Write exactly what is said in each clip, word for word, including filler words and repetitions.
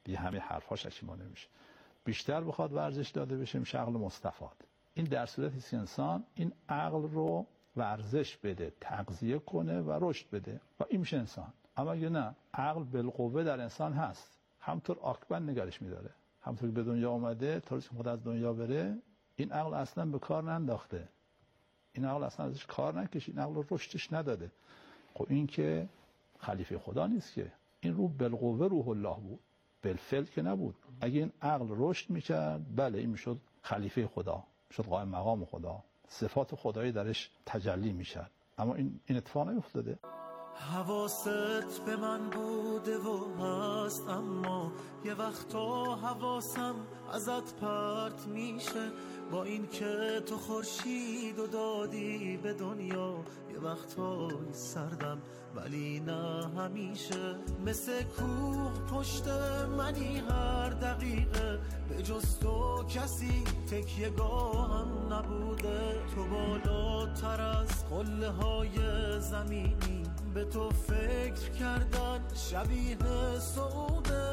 بی همه حرفاش پشیمون نمیشه. بیشتر بخواد ورزش داده بشه میشه عقل مستفاد. این در صورتی که انسان این عقل رو ورزش بده، تغذیه کنه و رشد بده و این میشه انسان. اما اگه نه، عقل بالقوه در انسان هست، همطور آکبند نگرش میداره، همطور که به دنیا اومده تا روزی که خود از دنیا بره این عقل اصلا به کار ننداخته، این عقل اصلا ازش کار نکشید، این عقل رو رشدش نداده. خب این که خلیفه خدا نیست که، این روح بالقوه روح الله بود، بالفعل که نبود. اگه این عقل رشد میکرد بله این میشد خلیفه خدا، میشد قائم مقام خدا، صفات خدایی درش تجلی میشد. اما این این اتفاق نیفتاده. حواست به من بوده و هست، اما یه وقتا حواسم ازت پرت میشه. با این که تو خورشید و دادی به دنیا، یه وقتا سردم ولی نه همیشه. مثل کوه پشت منی هر دقیقه، به جز تو کسی تکیه گاهم نبوده. تو بالاتر از قله های زمینی، به تو فکر کردن شبیه سعوده.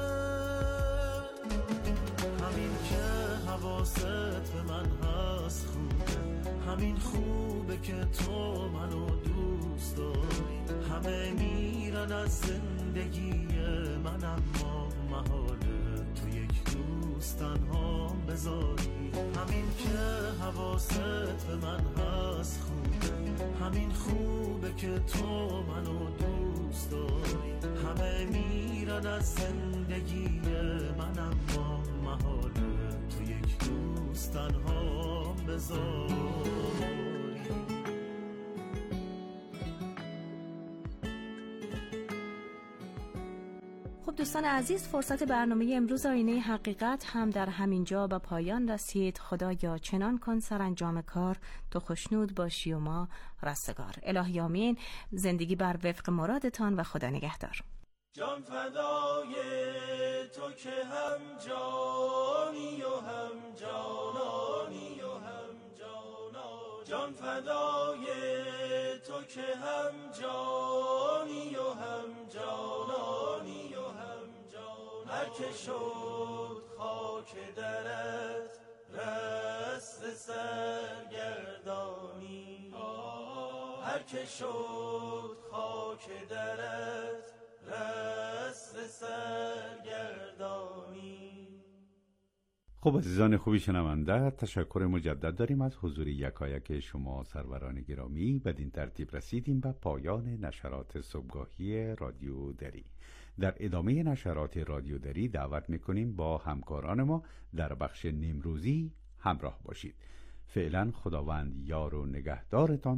همین که حواست به من هست خوبه، همین خوبه که تو منو دوست داری. همه میرن از زندگی من، اما محاله تو یک دوست تنها بذاری. همین که حواست به من هست خوبه، همین خوبه که تو منو دوست داری. همه میرن از زندگی من، اما محاله تو یک دوست تنها بذاری. خب دوستان عزیز، فرصت برنامه امروز آینه حقیقت هم در همین جا به پایان رسید. خدایا چنان کن سرانجام کار تو خوشنود باشی و ما رستگار. الهی آمین. زندگی بر وفق مرادتان و خدا نگهدار. جان فدای تو که هم جانی و هم جانانی و هم جانا. جان فدای تو که هم جانی و هم جانانی و هم جانا. هر که شد خاک درت رست سرگردانی، هر که شد خاک درت رست سرگردانی. خب عزیزان خوبی شنونده، تشکر مجدد داریم از حضور یکایک شما سروران گرامی. بدین ترتیب رسیدیم به پایان نشرات صبحگاهی رادیو دری. در ادامه نشرات رادیو دری دعوت میکنیم با همکاران ما در بخش نیمروزی همراه باشید. فعلا خداوند یار و نگهدارتان.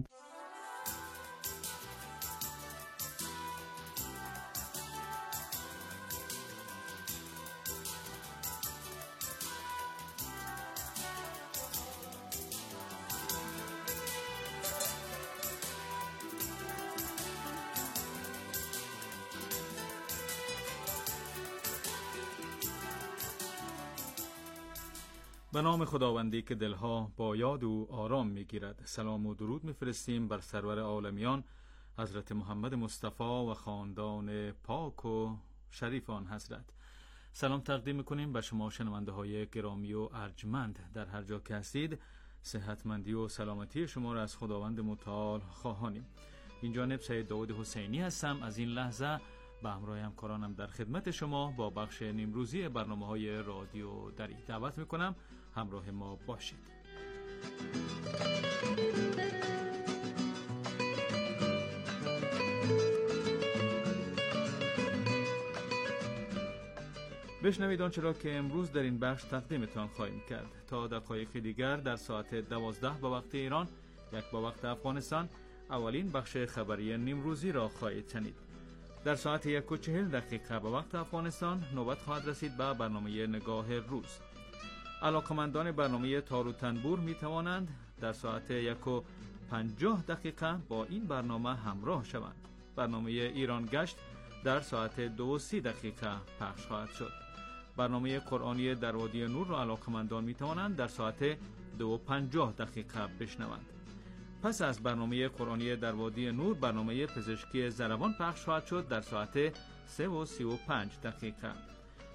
به نام خداوندی که دلها با یاد او آرام میگیرد. سلام و درود میفرستیم بر سرور عالمیان حضرت محمد مصطفی و خاندان پاک و شریف آن حضرت. سلام تقدیم میکنیم به شما شنونده های گرامی و ارجمند در هر جا که هستید. صحتمندی و سلامتی شما را از خداوند متعال خواهانیم. این جانب سید داود حسینی هستم. از این لحظه به همراه همکارانم در خدمت شما با بخش نیمروزی برنامه های رادیو دری دعوت میکنم همراه ما باشید. بشنوید آنچه را که امروز در این بخش تقدیمتان خواهیم کرد. تا دقایق دیگر در ساعت دوازده به وقت ایران، یک به وقت افغانستان، اولین بخش خبری نیمروزی را خواهید شنید. در ساعت یک و چهل دقیقه به وقت افغانستان نوبت خواهد رسید به برنامه نگاه روز. علاقمندان برنامه تار و تنبور می توانند در ساعت یک و پنجاه دقیقه با این برنامه همراه شوند. برنامه ایران گشت در ساعت دو و سی دقیقه پخش خواهد شد. برنامه قرآنی در وادی نور را علاقمندان می توانند در ساعت دو و پنجاه دقیقه بشنوند. پس از برنامه قرآنی در وادی نور برنامه پزشکی ضروان پخش خواهد شد در ساعت سه و سی و پنج دقیقه.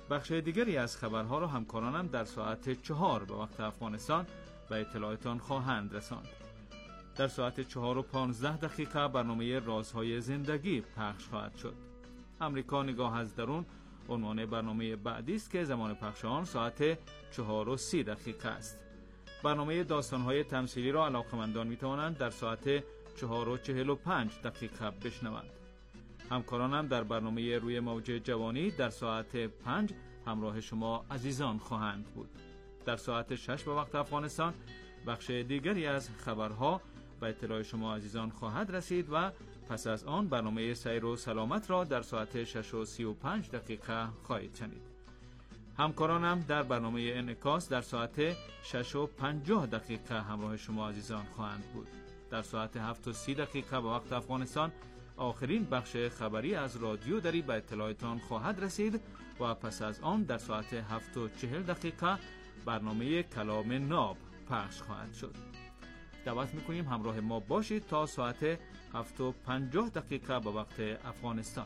بخش دیگری از خبرها را همکارانم در ساعت چهار به وقت افغانستان و اطلاعاتان خواهند رساند. در ساعت چهار و پانزده دقیقه برنامه رازهای زندگی پخش خواهد شد. امریکا نگاه از درون عنوان برنامه بعدی است که زمان پخش آن ساعت چهار و سی دقیقه است. برنامه داستان‌های تمثیلی را علاقه‌مندان می‌توانند در ساعت چهار و چهل و پنج دقیقه بشنوند. همکارانم در برنامه روی موج جوانی در ساعت پنج همراه شما عزیزان خواهند بود. در ساعت شش به وقت افغانستان بخش دیگری از خبرها و اطلاع شما عزیزان خواهد رسید و پس از آن برنامه سیر و سلامت را در ساعت شش و سی و پنج دقیقه خواهید شنید. همکارانم در برنامه انعکاس در ساعت شش و پنجاه دقیقه همراه شما عزیزان خواهند بود. در ساعت هفت و سی دقیقه به وقت افغانستان آخرین بخش خبری از رادیو دری به اطلاعاتان خواهد رسید و پس از آن در ساعت هفت و چهل دقیقه برنامه کلام ناب پخش خواهد شد. دعوت میکنیم همراه ما باشید تا ساعت هفت و پنجاه دقیقه به وقت افغانستان.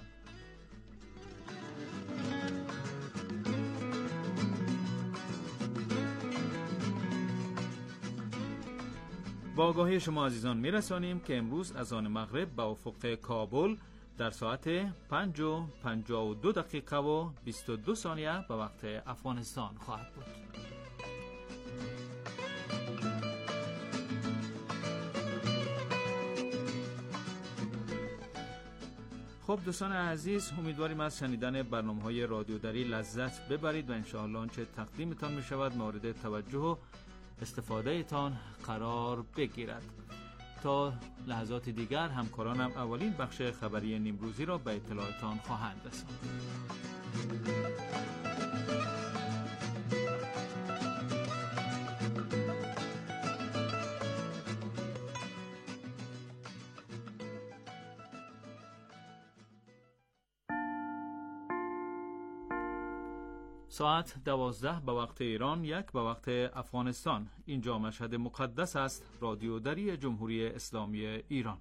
با آگاهی شما عزیزان میرسانیم که امروز از آن مغرب به افق کابل در ساعت پنج و پنجاه و دو دقیقه و بیست و دو ثانیه به وقت افغانستان خواهد بود. خب دوستان عزیز، امیدواریم از شنیدن برنامه‌های رادیو دری لذت ببرید و انشاءالله آنچه تقدیمتان می شود مورد توجه و استفاده ایتان قرار بگیرد. تا لحظات دیگر همکارانم اولین بخش خبری نیمروزی را به اطلاعتان خواهند رساند. ساعت دوازده به وقت ایران، یک به وقت افغانستان. اینجا مشهد مقدس است، رادیو دری جمهوری اسلامی ایران.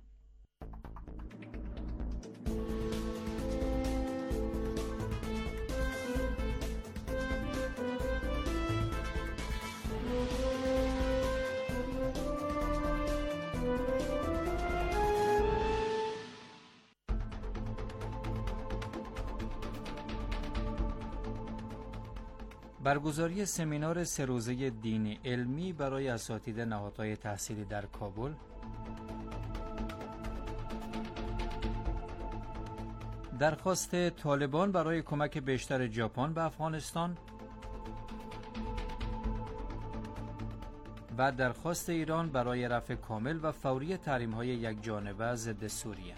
برگزاری سمینار سه روزه دینی علمی برای اساتید نهادهای تحصیلی در کابل، درخواست طالبان برای کمک بیشتر ژاپن به افغانستان و درخواست ایران برای رفع کامل و فوری تحریم‌های یکجانبه ضد سوریه.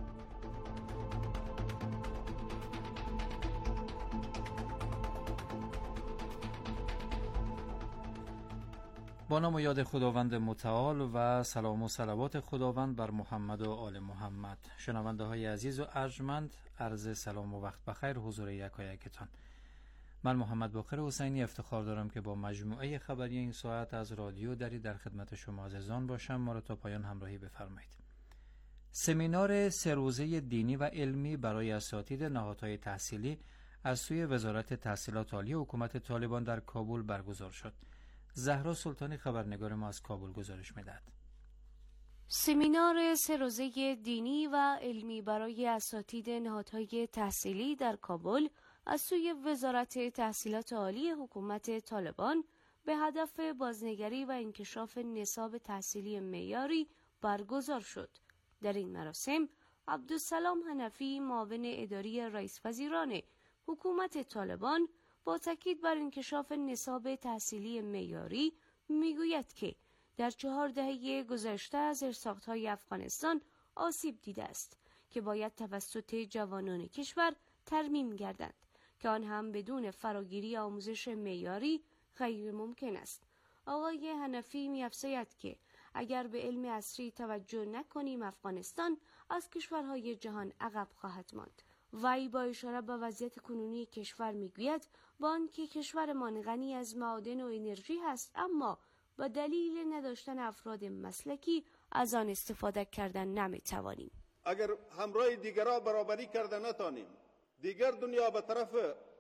با نام و یاد خداوند متعال و سلام و صلوات خداوند بر محمد و آل محمد. شنونده های عزیز و ارجمند، عرض سلام و وقت بخیر حضور یکایکتان. من محمد باقر حسینی افتخار دارم که با مجموعه خبری این ساعت از رادیو دری در خدمت شما عزیزان باشم. ما را تا پایان همراهی بفرمایید. سمینار سه روزه دینی و علمی برای اساتید نهادهای تحصیلی از سوی وزارت تحصیلات عالی حکومت طالبان در کابل برگزار شد. زهرا سلطانی خبرنگار ما از کابل گزارش می‌دهد. سمینار سه روزه دینی و علمی برای اساتید نهادهای تحصیلی در کابل از سوی وزارت تحصیلات عالی حکومت طالبان به هدف بازنگری و انکشاف نصاب تحصیلی معیاری برگزار شد. در این مراسم عبدالسلام حنفی معاون اداری رئیس وزیران حکومت طالبان با تاکید بر انکشاف نصاب تحصیلی معیاری میگوید که در چهار دهه گذشته از زیرساخت‌های افغانستان آسیب دیده است که باید توسط جوانان کشور ترمیم گردند که آن هم بدون فراگیری آموزش معیاری غیر ممکن است. آقای حنفی می‌افزاید که اگر به علم عصری توجه نکنیم افغانستان از کشورهای جهان عقب خواهد ماند. وی با اشاره به وضعیت کنونی کشور میگوید با آنکه کشورمان غنی از معادن و انرژی هست اما با دلیل نداشتن افراد مسلکی از آن استفاده کردن نمیتوانیم. اگر همراه دیگرها برابری کرده نتانیم، دیگر دنیا به طرف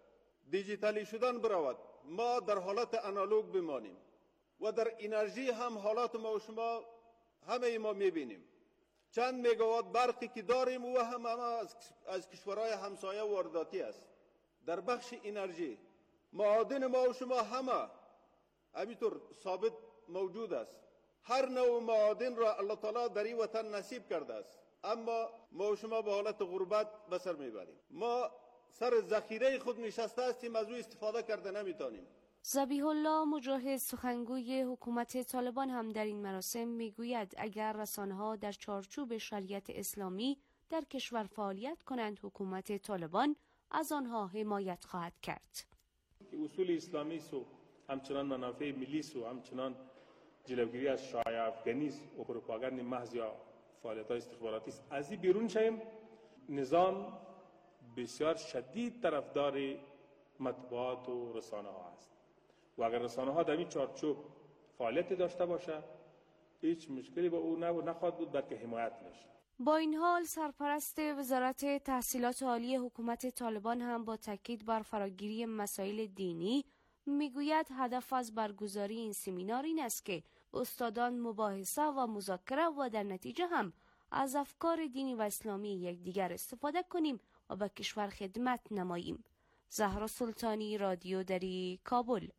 دیجیتالی شدن برود، ما در حالت آنالوگ بمانیم و در انرژی هم حالات ما و شما همه ما میبینیم. چند مگاوات برقی که داریم و هم, هم از, از کشورهای همسایه وارداتی است. در بخش انرژی معادن ما و شما همه همینطور ثابت موجود است. هر نوع معادن را الله تعالی در این وطن نصیب کرده است، اما ما و شما به حالت غربت به سر میبریم. ما سر ذخیره خود نشسته هستیم، از او استفاده کرده نمیتونیم. ذبیح الله مجاهد سخنگوی حکومت طالبان هم در این مراسم میگوید اگر رسانه‌ها در چارچوب شریعت اسلامی در کشور فعالیت کنند، حکومت طالبان از آنها حمایت خواهد کرد. اصول اسلامی سو همچنان منافع ملی سو همچنان جلوگیری از شایعه افغانی و پروپاگاند محض یا فعالیت‌های استخباراتی است. از این بیرون شیم، نظام بسیار شدید طرفدار مطبوعات و رسانه ها است و اگر رسانه ها در این چارچوب فعالیت داشته باشه هیچ مشکلی با او نخواهد بود، بلکه حمایت میشه. با این حال سرپرست وزارت تحصیلات عالی حکومت طالبان هم با تاکید بر فراگیری مسائل دینی میگوید هدف از برگزاری این سمینار این است که استادان مباحثه و مذاکره و در نتیجه هم از افکار دینی و اسلامی یکدیگر استفاده کنیم و به کشور خدمت نماییم. زهرا سلطانی، رادیو دری، کابل.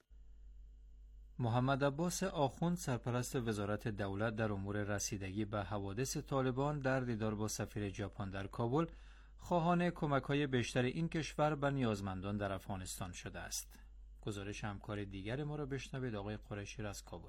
محمد عباس آخوند سرپرست وزارت دولت در امور رسیدگی به حوادث طالبان در دیدار با سفیر ژاپن در کابل خواهان کمک‌های بیشتر این کشور به نیازمندان در افغانستان شده است. گزارش همکار دیگر ما را بشنوید. آقای قریشی از کابل.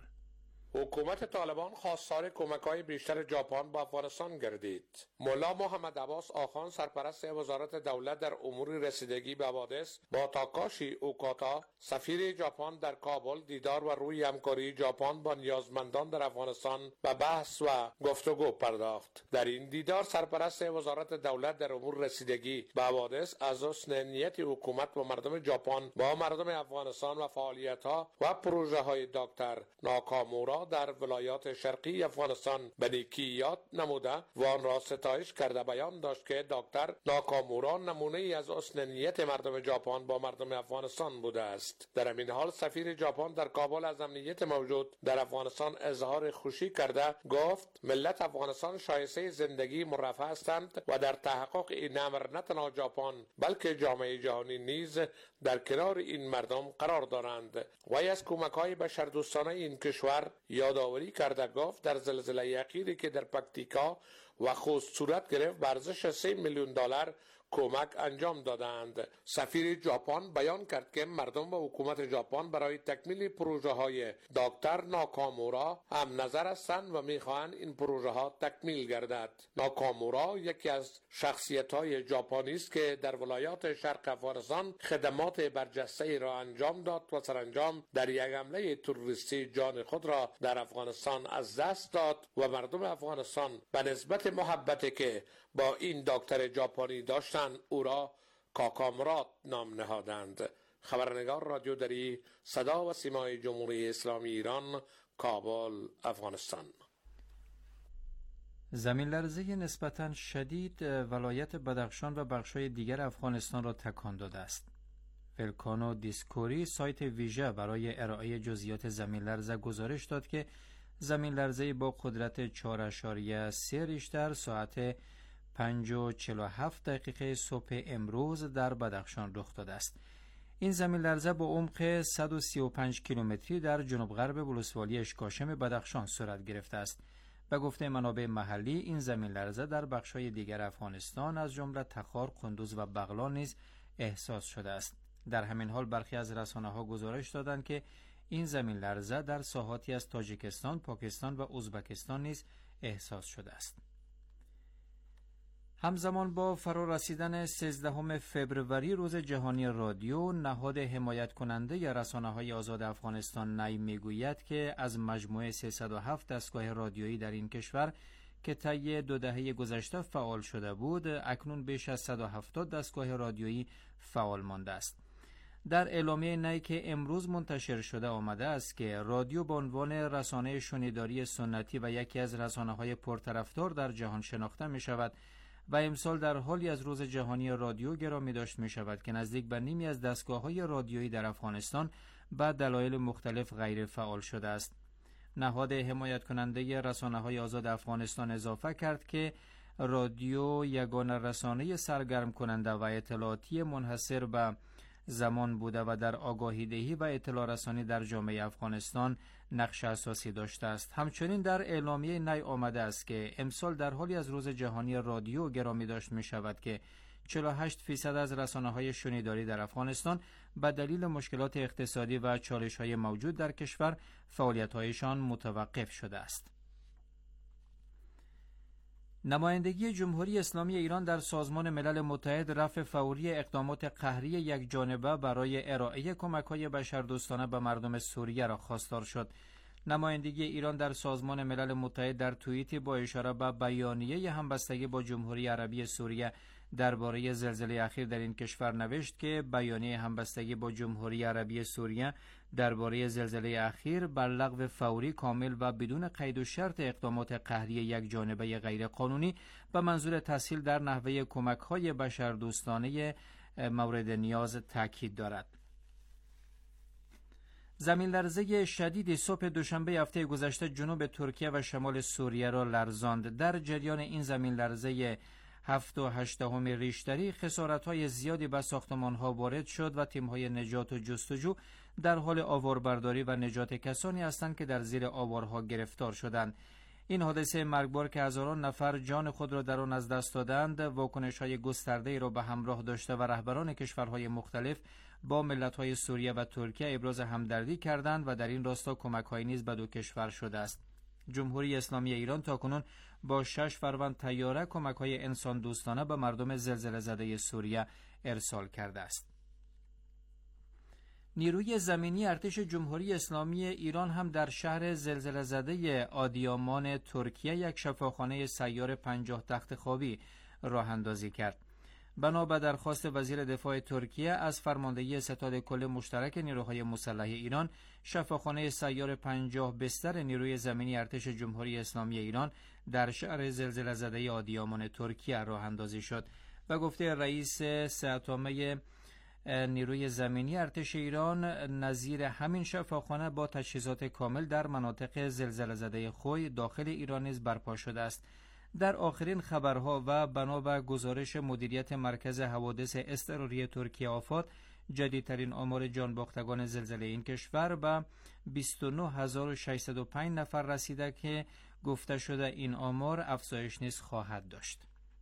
حکومت طالبان خواستار کمک‌های بیشتر ژاپن با افغانستان گردید. مولا محمد عباس آخوند سرپرست وزارت دولت در امور رسیدگی به حوادث با تاکاشی اوکاتا سفیر ژاپن در کابل دیدار و روی همکاری ژاپن با نیازمندان در افغانستان به بحث و گفتگو پرداخت. در این دیدار سرپرست وزارت دولت در امور رسیدگی به حوادث از حسن نیت حکومت با مردم ژاپن با مردم افغانستان و فعالیت‌ها و پروژه‌های دکتر ناکامورا در ولایات شرقی افغانستان به نیکی یاد نموده و آن را ستایش کرده بیان داشت که دکتر ناکامورا نمونه ای از حسن نیت مردم ژاپن با مردم افغانستان بوده است. در همین حال سفیر ژاپن در کابل از امنیت موجود در افغانستان اظهار خوشی کرده گفت ملت افغانستان شایسته زندگی مرفه هستند و در تحقق این امر نه تنها ژاپن بلکه جامعه جهانی نیز در کنار این مردم قرار دارند. وی از کمک‌های بشردوستانه این کشور یادآوری کرده گفت در زلزله اخیری که در پکتیکا و خوست صورت گرفت به ارزش سه میلیون دلار کمک انجام دادند. سفیر ژاپن بیان کرد که مردم و حکومت ژاپن برای تکمیل پروژه های دکتر ناکامورا هم نظر هستند و میخواهند این پروژه ها تکمیل گردد. ناکامورا یکی از شخصیت های ژاپنی است که در ولایات شرق افغانستان خدمات برجسته را انجام داد و سرانجام در یک حمله تروریستی جان خود را در افغانستان از دست داد و مردم افغانستان به نسبت محبتی که با این دکتر ژاپنی داشتند او را کاکامرات نام نهادند. خبرنگار رادیو دری، صدا و سیمای جمهوری اسلامی ایران، کابل، افغانستان. زمین لرزه نسبتاً شدید ولایت بدخشان و بخش‌های دیگر افغانستان را تکان داده است. ولکانو دیسکوری سایت ویژه برای ارائه جزئیات زمین لرزه گزارش داد که زمین لرزه با قدرت چهار اشاریه سه ریشتر ساعت پنج و چهل و هفت دقیقه صبح امروز در بدخشان رخ داده است. این زمین لرزه با عمق صد و سی و پنج کیلومتری در جنوب غرب ولسوالی اشکاشم بدخشان صورت گرفته است. به گفته منابع محلی این زمین لرزه در بخش‌های دیگر افغانستان از جمله تخار، کندوز و بغلان نیز احساس شده است. در همین حال برخی از رسانه‌ها گزارش دادند که این زمین لرزه در ساحاتی از تاجیکستان، پاکستان و ازبکستان نیز احساس شده است. همزمان با فرا رسیدن سیزدهم فوریه روز جهانی رادیو، نهاد حمایت کننده ی رسانه‌های آزاد افغانستان نی میگوید که از مجموعه سیصد و هفت دستگاه رادیویی در این کشور که طی دو دهه گذشته فعال شده بود، اکنون بیش از صد و هفتاد دستگاه رادیویی فعال مانده است. در اعلامیه نی که امروز منتشر شده آمده است که رادیو به عنوان رسانه شنیداری سنتی و یکی از رسانه‌های پرطرفدار در جهان شناخته می شود و امسال در حالی از روز جهانی رادیو گرامی داشت می شود که نزدیک به نیمی از دستگاه‌های رادیویی در افغانستان به دلایل مختلف غیر فعال شده است. نهاد حمایت کننده رسانه‌های آزاد افغانستان اضافه کرد که رادیو یگانه رسانه سرگرم کننده و اطلاعاتی منحصر به زمان بوده و در آگاهی دهی و اطلاع رسانی در جامعه افغانستان نقش اساسی داشته است. همچنین در اعلامیه نی آمده است که امسال در حالی از روز جهانی رادیو گرامی داشت می شود که چهل و هشت فیصد از رسانه‌های شنیداری در افغانستان به دلیل مشکلات اقتصادی و چالش‌های موجود در کشور فعالیت‌هایشان متوقف شده است. نمایندگی جمهوری اسلامی ایران در سازمان ملل متحد رفع فوری اقدامات قهری یک جانبه برای ارائه کمک‌های بشردوستانه به مردم سوریه را خواستار شد. نمایندگی ایران در سازمان ملل متحد در توییتی با اشاره به بیانیه همبستگی با جمهوری عربی سوریه درباره زلزله اخیر در این کشور نوشت که بیانیه همبستگی با جمهوری عربی سوریه درباره زلزله اخیر بر لغو فوری، کامل و بدون قید و شرط اقدامات قهری یک جانبه غیر قانونی به منظور تسهیل در نحوه کمک‌های بشردوستانه مورد نیاز تاکید دارد. زمین لرزه شدیدی صبح دوشنبه هفته گذشته جنوب ترکیه و شمال سوریه را لرزاند. در جریان این زمین لرزه هفت و هشتم ریشتری خسارت‌های زیادی به ساختمان‌ها وارد شد و تیم‌های نجات و جستجو در حال آواربرداری و نجات کسانی هستند که در زیر آوارها گرفتار شدند. این حادثه مرگبار که هزاران نفر جان خود را در آن از دست دادند، واکنش‌های گسترده‌ای را به همراه داشته و رهبران کشورهای مختلف با ملت‌های سوریه و ترکیه ابراز همدردی کردند و در این راستا کمک‌هایی نیز به دو کشور شده است. جمهوری اسلامی ایران تاکنون با شش فروند طیاره کمک‌های انسان دوستانه به مردم زلزله زده سوریه ارسال کرده است. نیروی زمینی ارتش جمهوری اسلامی ایران هم در شهر زلزله زده آدیامان ترکیه یک شفاخانه سیار پنجاه تخت خوابی راه اندازی کرد. بنا به درخواست وزیر دفاع ترکیه از فرماندهی ستاد کل مشترک نیروهای مسلح ایران، شفاخانه سیار پنجاه بستر نیروی زمینی ارتش جمهوری اسلامی ایران در شهر زلزله زده آدیامان ترکیه راه اندازی شد و گفته رئیس سه‌اتمه نیروی زمینی ارتش ایران، نظیر همین شفاخانه با تجهیزات کامل در مناطق زلزله زده خوی داخل ایران نیز برپا شده است. در آخرین خبرها و بنا به گزارش مدیریت مرکز حوادث اضطراری ترکیه آفات، جدیدترین آمار جانباختگان زلزله این کشور به بیست و نه هزار و ششصد و پنج نفر رسیده که گفته شده این آمار افزایش نیز خواهد داشت.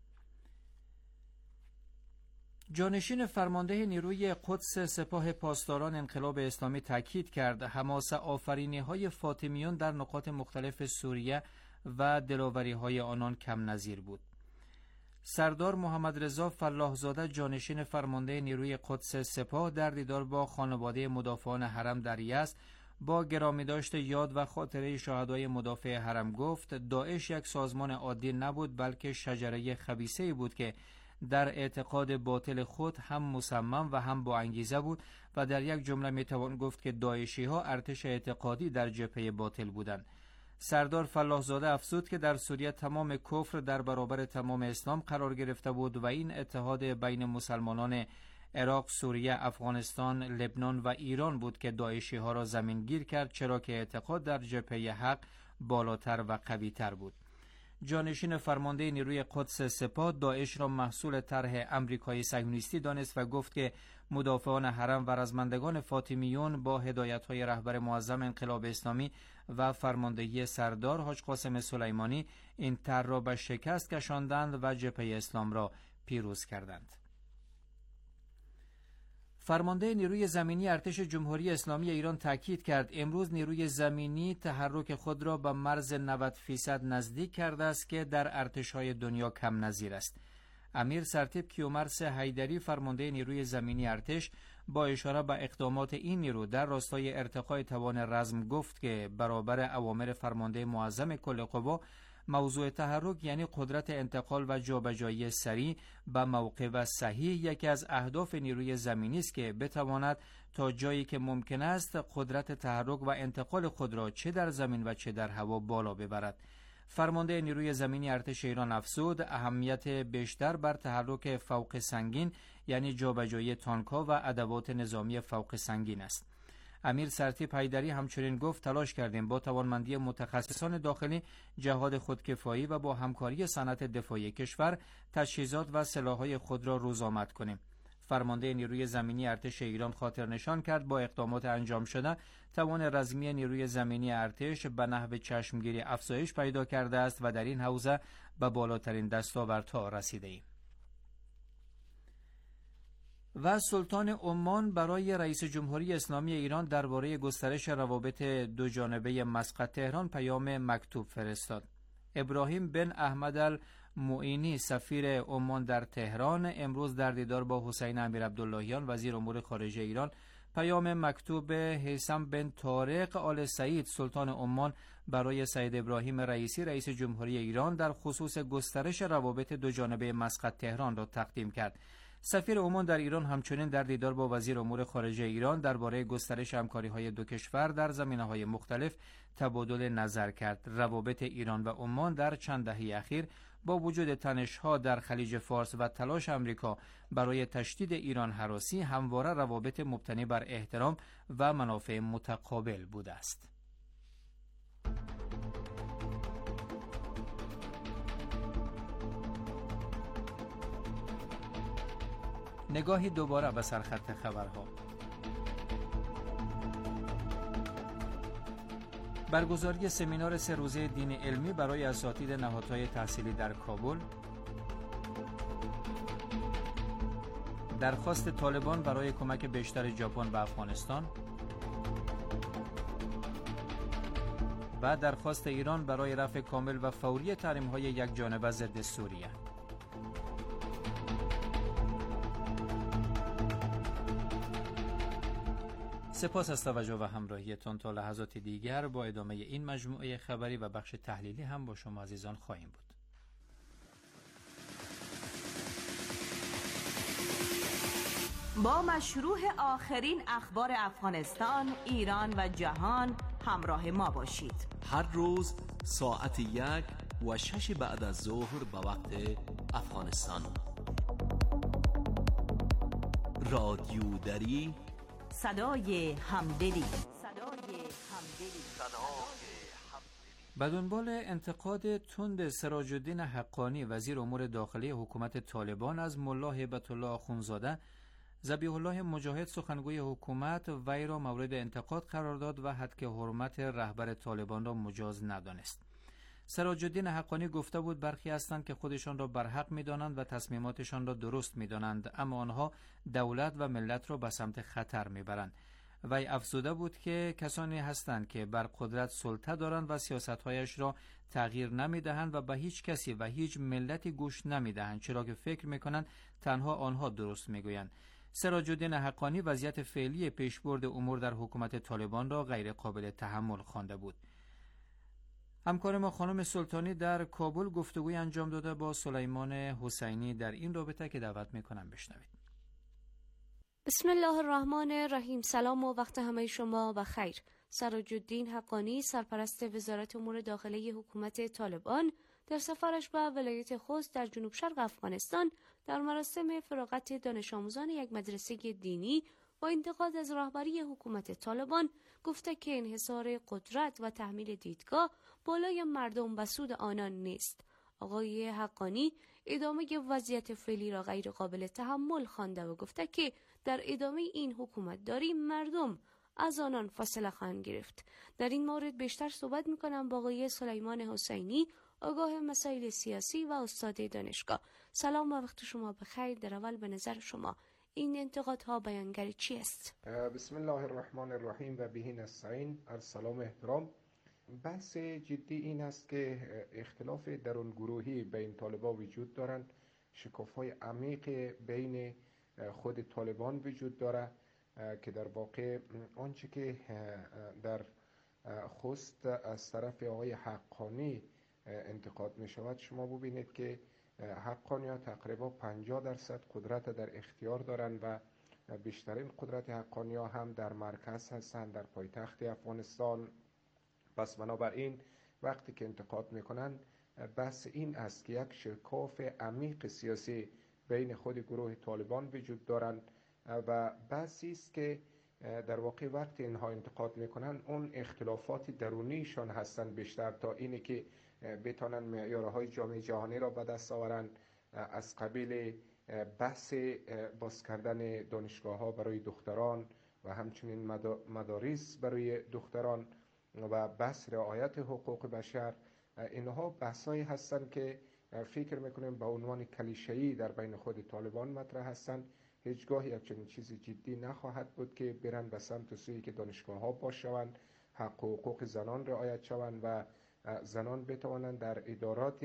جانشین فرمانده نیروی قدس سپاه پاسداران انقلاب اسلامی تاکید کرد حماس آفرینی‌های فاطمیون در نقاط مختلف سوریه و دلاوری‌های آنان کم نظیر بود. سردار محمد رضا فلاحزاده جانشین فرمانده نیروی قدس سپاه در دیدار با خانواده مدافعان حرم در یزد با گرامی داشت یاد و خاطره شهدای مدافع حرم گفت داعش یک سازمان عادی نبود، بلکه شجره خبیثه‌ای بود که در اعتقاد باطل خود هم مصمم و هم با انگیزه بود و در یک جمله میتوان گفت که داعشی ها ارتش اعتقادی در جبهه باطل بودند. سردار فلاحزاده افزود که در سوریه تمام کفر در برابر تمام اسلام قرار گرفته بود و این اتحاد بین مسلمانان عراق، سوریه، افغانستان، لبنان و ایران بود که داعشی ها را زمینگیر کرد، چرا که اعتقاد در جبهه حق بالاتر و قوی‌تر بود. جانشین فرمانده نیروی قدس سپاه داعش را محصول طرح امریکایی صهیونیستی دانست و گفت که مدافعان حرم و رزمندگان فاطمیون با هدایت‌های رهبر معظم انقلاب اسلامی و فرماندهی سردار حاج قاسم سلیمانی این طرح را به شکست کشاندند و جبهه اسلام را پیروز کردند. فرمانده نیروی زمینی ارتش جمهوری اسلامی ایران تاکید کرد امروز نیروی زمینی تحرک خود را به مرز نود فیصد نزدیک کرده است که در ارتش‌های دنیا کم نظیر است. امیر سرتیپ کیومرث حیدری فرمانده نیروی زمینی ارتش با اشاره به اقدامات این نیرو در راستای ارتقای توان رزم گفت که برابر اوامر فرمانده معظم کل قوا موضوع تحرک یعنی قدرت انتقال و جابجایی سریع به موقع و صحیح یکی از اهداف نیروی زمینی است که بتواند تا جایی که ممکن است قدرت تحرک و انتقال خود را چه در زمین و چه در هوا بالا ببرد. فرمانده نیروی زمینی ارتش ایران افزود اهمیت بیشتر بر تحرک فوق سنگین یعنی جابجایی تانک‌ها و ادوات نظامی فوق سنگین است. امیر سرتیپ حیدری همچنین گفت تلاش کردیم با توانمندی متخصصان داخلی، جهاد خودکفایی و با همکاری صنعت دفاعی کشور تجهیزات و سلاح‌های خود را روزآمد کنیم. فرمانده نیروی زمینی ارتش ایران خاطر نشان کرد با اقدامات انجام شده توان رزمی نیروی زمینی ارتش به نحو چشمگیری افزایش پیدا کرده است و در این حوزه به بالاترین دستاوردها رسیده ایم. و سلطان عمان برای رئیس جمهوری اسلامی ایران درباره گسترش روابط دوجانبه مسقط تهران پیام مکتوب فرستاد. ابراهیم بن احمد المعینی سفیر عمان در تهران امروز در دیدار با حسین امیر عبداللهیان وزیر امور خارجه ایران پیام مکتوب هیثم بن طارق آل سعید سلطان عمان برای سید ابراهیم رئیسی رئیس جمهوری ایران در خصوص گسترش روابط دوجانبه مسقط تهران را تقدیم کرد. سفیر عمان در ایران همچنین در دیدار با وزیر امور خارجه ایران درباره گسترش همکاری‌های دو کشور در زمینه‌های مختلف تبادل نظر کرد. روابط ایران و عمان در چند دهه اخیر با وجود تنش‌ها در خلیج فارس و تلاش آمریکا برای تشدید ایران هراسی همواره روابط مبتنی بر احترام و منافع متقابل بوده است. نگاهی دوباره به سرخط خبرها. برگزاری سمینار سه روزه دین علمی برای اساتید نهادهای تحصیلی در کابل. درخواست طالبان برای کمک بیشتر ژاپن به افغانستان و درخواست ایران برای رفع کامل و فوری تحریم‌های یکجانبه ضد سوریه. سپاس از توجه و همراهیتان. تا لحظات دیگر با ادامه این مجموعه خبری و بخش تحلیلی هم با شما عزیزان خواهیم بود. با مشروع آخرین اخبار افغانستان، ایران و جهان همراه ما باشید. هر روز ساعت یک و شش بعد از ظهر به وقت افغانستان. رادیو دری صدای همدلی. به دنبال انتقاد تند سراج الدین حقانی وزیر امور داخلی حکومت طالبان از ملا هیبت الله آخوندزاده، ذبیح الله مجاهد سخنگوی حکومت وی را مورد انتقاد قرار داد و حد حرمت رهبر طالبان را مجاز ندانست. سراج الدین حقانی گفته بود برخی هستند که خودشان را برحق می‌دانند و تصمیماتشان را درست می‌دانند، اما آنها دولت و ملت را به سمت خطر می‌برند. وی افزوده بود که کسانی هستند که بر قدرت سلطه دارند و سیاست‌هایش را تغییر نمی‌دهند و به هیچ کسی و هیچ ملتی گوش نمی‌دهند، چرا که فکر می‌کنند تنها آنها درست می‌گویند. سراج الدین حقانی وضعیت فعلی پیشبرد امور در حکومت طالبان را غیر قابل تحمل خوانده بود. همکار ما خانم سلطانی در کابل گفتگوی انجام داده با سلیمان حسینی در این رابطه که دعوت میکنم بشنوید. بسم الله الرحمن الرحیم. سلام و وقت همه شما بخیر. سراج الدین حقانی سرپرست وزارت امور داخلی حکومت طالبان در سفرش به ولایت خوست در جنوب شرق افغانستان در مراسم فراغت دانش آموزان یک مدرسه دینی با انتقاد از رهبری حکومت طالبان گفته که انحصار قدرت و تحمیل دیدگاه بالای مردم و سود آنان نیست. آقای حقانی ادامه وضعیت فعلی را غیر قابل تحمل خوانده و گفته که در ادامه این حکومت داری مردم از آنان فاصله خواهند گرفت. در این مورد بیشتر صحبت میکنم با آقای سلیمان حسینی، آگاه مسائل سیاسی و استاد دانشگاه. سلام و وقت شما بخیر. در اول به نظر شما این انتقادها بیانگر چی است؟ بسم الله الرحمن الرحیم و به نستعین. السلام احترام. بحث جدی این است که اختلاف درون گروهی بین طالبان وجود دارند، شکاف‌های عمیق بین خود طالبان وجود داره که در واقع آنچه که در خوست از طرف آقای حقانی انتقاد می شود، شما ببینید که حقانی ها تقریبا پنجاه درصد قدرت در اختیار دارند و بیشترین قدرت حقانی ها هم در مرکز هستند، در پایتخت افغانستان. پس بنابراین وقتی که انتقاد میکنن بحث این است که یک شکاف عمیق سیاسی بین خود گروه طالبان وجود دارند و بحثی است که در واقع وقتی اینها انتقاد میکنن اون اختلافات درونیشان هستند بیشتر تا اینی که بتانن معیارهای جامعه جهانی را به دست آورن، از قبیل بحث باز کردن دانشگاه ها برای دختران و همچنین مدارس برای دختران و بحث رعایت حقوق بشر. اینها بحثایی هستند که فکر میکنیم به عنوان کلیشه‌ای در بین خود طالبان مطرح هستند. هیچگاه یک چنین چیزی جدی نخواهد بود که برن به سمت سویی که دانشگاه ها باز شوند، حق و حقوق زنان رعایت شوند و زنان بتوانند در ادارات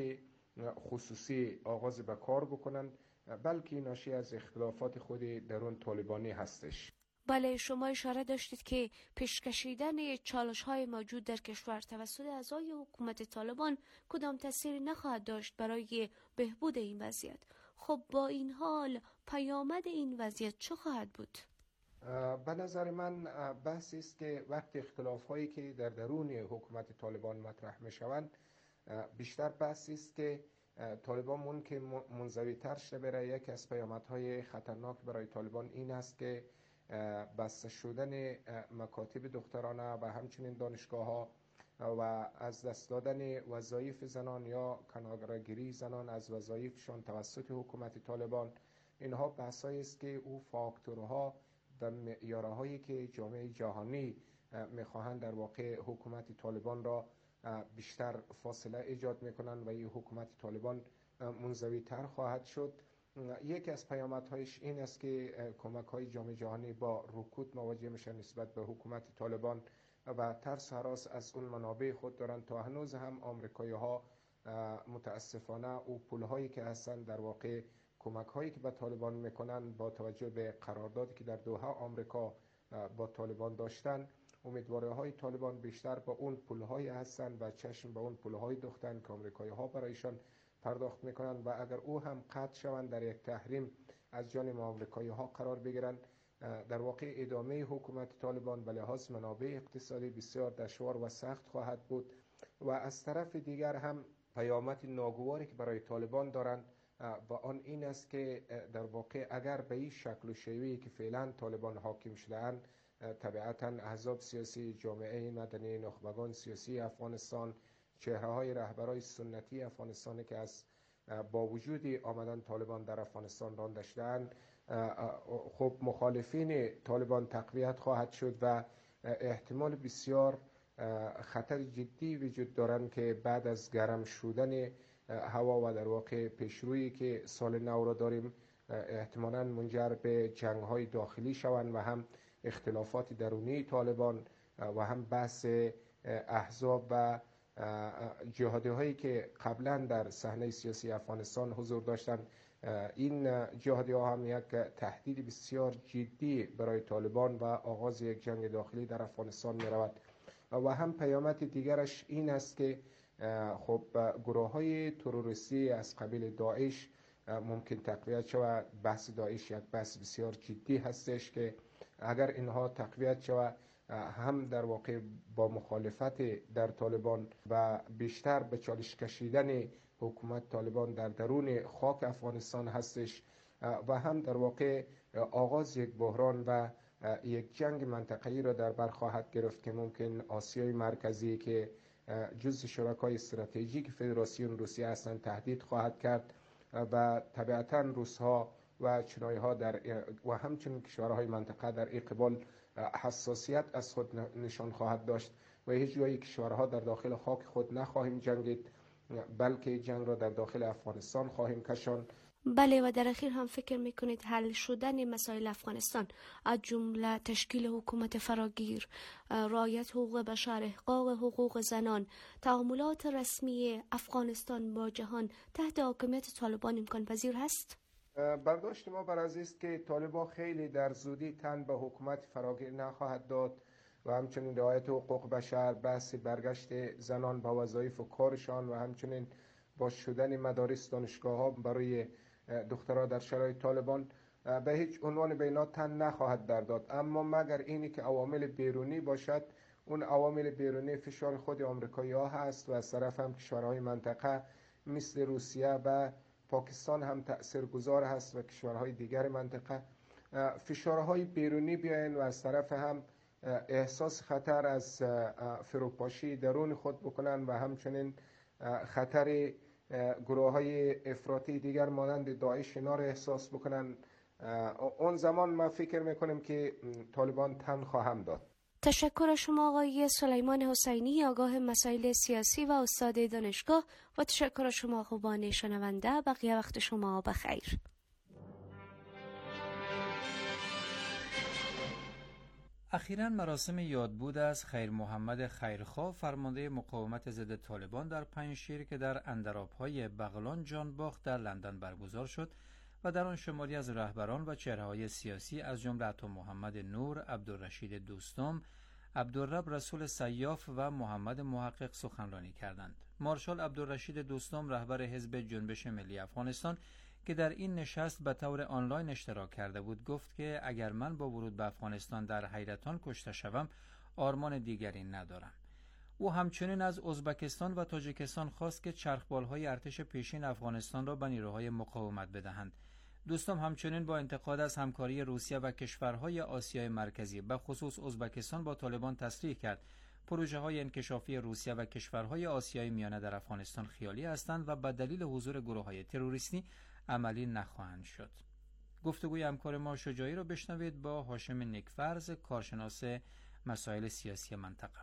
خصوصی آغاز به کار بکنند، بلکه ناشی از اختلافات خود درون طالبانی هستش. بله، شما اشاره داشتید که پیشکشیدن چالش‌های موجود در کشور توسط اعضای حکومت طالبان کدام تأثیری نخواهد داشت برای بهبود این وضعیت. خب با این حال پیامد این وضعیت چه خواهد بود؟ به نظر من بحثی است که وقتی اختلاف‌هایی که در درون حکومت طالبان مطرح می‌شوند بیشتر بحثی است که طالبان ممکن منزوی‌تر شده بره. یک از پیامدهای خطرناک برای طالبان این است که بسته شدن مکاتب دخترانه و همچنین دانشگاه‌ها و از دست دادن وظایف زنان یا کناره‌گیری زنان از وظایفشان توسط حکومت طالبان، اینها بحثایی است که او فاکتورها و معیارهایی که جامعه جهانی میخواهند در واقع حکومت طالبان را بیشتر فاصله ایجاد میکنند و این حکومت طالبان منزوی تر خواهد شد. یکی از پیامدهایش این است که کمک های جامعه جهانی با رکود مواجه میشن نسبت به حکومت طالبان و ترس هراس از اون منابع خود دارند. تا هنوز هم آمریکایی ها متاسفانه او پول هایی که هستند در واقع کمک هایی که به طالبان میکنن با توجه به قراردادی که در دوحه آمریکا با طالبان داشتن، امیدواره های طالبان بیشتر با اون پول هایی هستند و چشم به اون پول های دوختن که آمریکایی ها برایشان پرداخت میکنن و اگر او هم قطع شوند در یک تحریم از جانب آمریکایی ها قرار بگیرن، در واقع ادامه حکومت طالبان به لحاظ منابع اقتصادی بسیار دشوار و سخت خواهد بود و از طرف دیگر هم پیامد ناگواری که برای طالبان دارند و آن این است که در واقع اگر به این شکل و شیوهی که فعلا طالبان حاکم شده‌اند طبیعتاً احزاب سیاسی، جامعه مدنی، نخبگان سیاسی افغانستان، چهره‌های رهبرای سنتی افغانستان که از با وجود آمدن طالبان در افغانستان رانده شده‌اند، خب مخالفین طالبان تقویت خواهد شد و احتمال بسیار خطر جدی وجود دارند که بعد از گرم شدن هوا و در واقع پیشرویی که سال نو را داریم احتمالاً منجر به جنگ‌های داخلی شوند و هم اختلافات درونی طالبان و هم بحث احزاب و جهادی هایی که قبلا در صحنه سیاسی افغانستان حضور داشتند. این جهادی ها هم یک تهدید بسیار جدی برای طالبان و آغاز یک جنگ داخلی در افغانستان می رود و هم پیامد دیگرش این است که خب گروه های تروریستی از قبیل داعش ممکن تقویت شود. بحث داعش یک بحث بسیار جدی هستش که اگر اینها تقویت شود هم در واقع با مخالفت در طالبان و بیشتر به چالش کشیدن حکومت طالبان در درون خاک افغانستان هستش و هم در واقع آغاز یک بحران و یک جنگ منطقه‌ای را در بر خواهد گرفت که ممکن آسیای مرکزی که جزء شرکای استراتژیک فدراسیون روسیه هستند تهدید خواهد کرد و طبیعتاً روس‌ها و چینایی‌ها در و همچنین کشورهای منطقه در این قبال حساسیت از خود نشان خواهد داشت و هیچ جایی کشورها در داخل خاک خود نخواهیم جنگید، بلکه جنگ را در داخل افغانستان خواهیم کشاند. بله، و در اخیر هم فکر میکنید حل شدن مسائل افغانستان از جمله تشکیل حکومت فراگیر، رعایت حقوق بشر، احقاق حقوق زنان، تعاملات رسمی افغانستان با جهان تحت حاکمیت طالبان امکان پذیر هست؟ برداشت ما بر از است که طالبان خیلی در زودی تن به حکومت فراگیر نخواهد داد و همچنین رعایت حقوق بشر، بحث برگشت زنان به وظایف و کارشان و همچنین باز شدن مدارس دانشگاه ها برای دخترها در شرایط طالبان به هیچ عنوان به اینا تن نخواهد در داد، اما مگر اینی که عوامل بیرونی باشد. اون عوامل بیرونی فشار خود آمریکایی ها هست و از طرف هم کشورهای منطقه مثل روسیه و پاکستان هم تأثیرگذار هست و کشورهای دیگر منطقه. فشارهای بیرونی بیاین و از طرف هم احساس خطر از فروپاشی درون خود بکنن و همچنین خطر گروه های افراطی دیگر مانند داعش اینا رو احساس بکنن، اون زمان ما فکر میکنیم که طالبان تن خواهم داد. تشکر از شما آقای سلیمان حسینی، آگاه مسائل سیاسی و استاد دانشگاه، و تشکر از شما خوبان شنونده. بقیه وقت شما بخیر. اخیراً مراسم یادبود از خیر محمد خیرخواه، فرمانده مقاومت ضد طالبان در پنجشیر که در اندراب‌های بغلان جان باخت، در لندن برگزار شد و در آن شماری از رهبران و چهره‌های سیاسی از جمله عطا محمد نور، عبدالرشید دوستم، عبدالرب رسول سیاف و محمد محقق سخنرانی کردند. مارشال عبدالرشید دوستم، رهبر حزب جنبش ملی افغانستان که در این نشست به طور آنلاین اشتراک کرده بود، گفت که اگر من با ورود به افغانستان در حیرتان کشته شوم، آرمان دیگری ندارم. او همچنین از ازبکستان و تاجیکستان خواست که چرخبال‌های ارتش پیشین افغانستان را به نیروهای مقاومت بدهند. دوستم همچنین با انتقاد از همکاری روسیه و کشورهای آسیای مرکزی به خصوص ازبکستان با طالبان تصریح کرد پروژه‌های انکشافی روسیه و کشورهای آسیای میانه در افغانستان خیالی هستند و به دلیل حضور گروه‌های تروریستی عملی نخواهند شد. گفتگوی همکار ما شجاعی را بشنوید با هاشم نیکفرز، کارشناس مسائل سیاسی منطقه.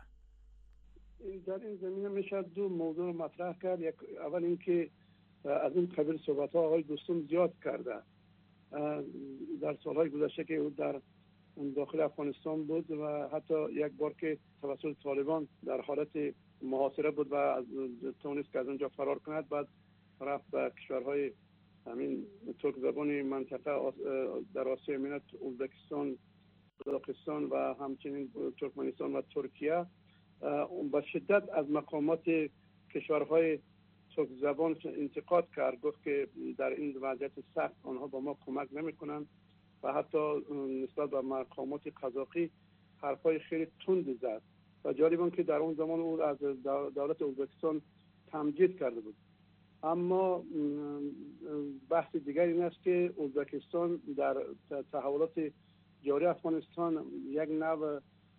در این زمینه میشه دو موضوع مطرح کرد. یک، اول اینکه از این قبیل صحبت‌ها آقای دوستم زیاد کرده در سالهای گذشته که او در داخل افغانستان بود و حتی یک بار که توسط طالبان در حالت محاصره بود و از تونست که از اونجا فرار کند، بعد رفت به کشورهای همین ترک زبان منطقه در آسیای میانه، ازبکستان، قزاقستان و همچنین ترکمنستان و ترکیه، با شدت از مقامات کشورهای ترک زبان انتقاد کرد. گفت که در این وضعیت سخت آنها با ما کمک نمی‌کنند و حتی نسبت به مقامات قزاقی حرفای خیلی تند زد و جالبه که در اون زمان او از دولت ازبکستان تمجید کرده بود. اما بحث دیگر این است که ازبکستان در تحولات جاری افغانستان یک نوع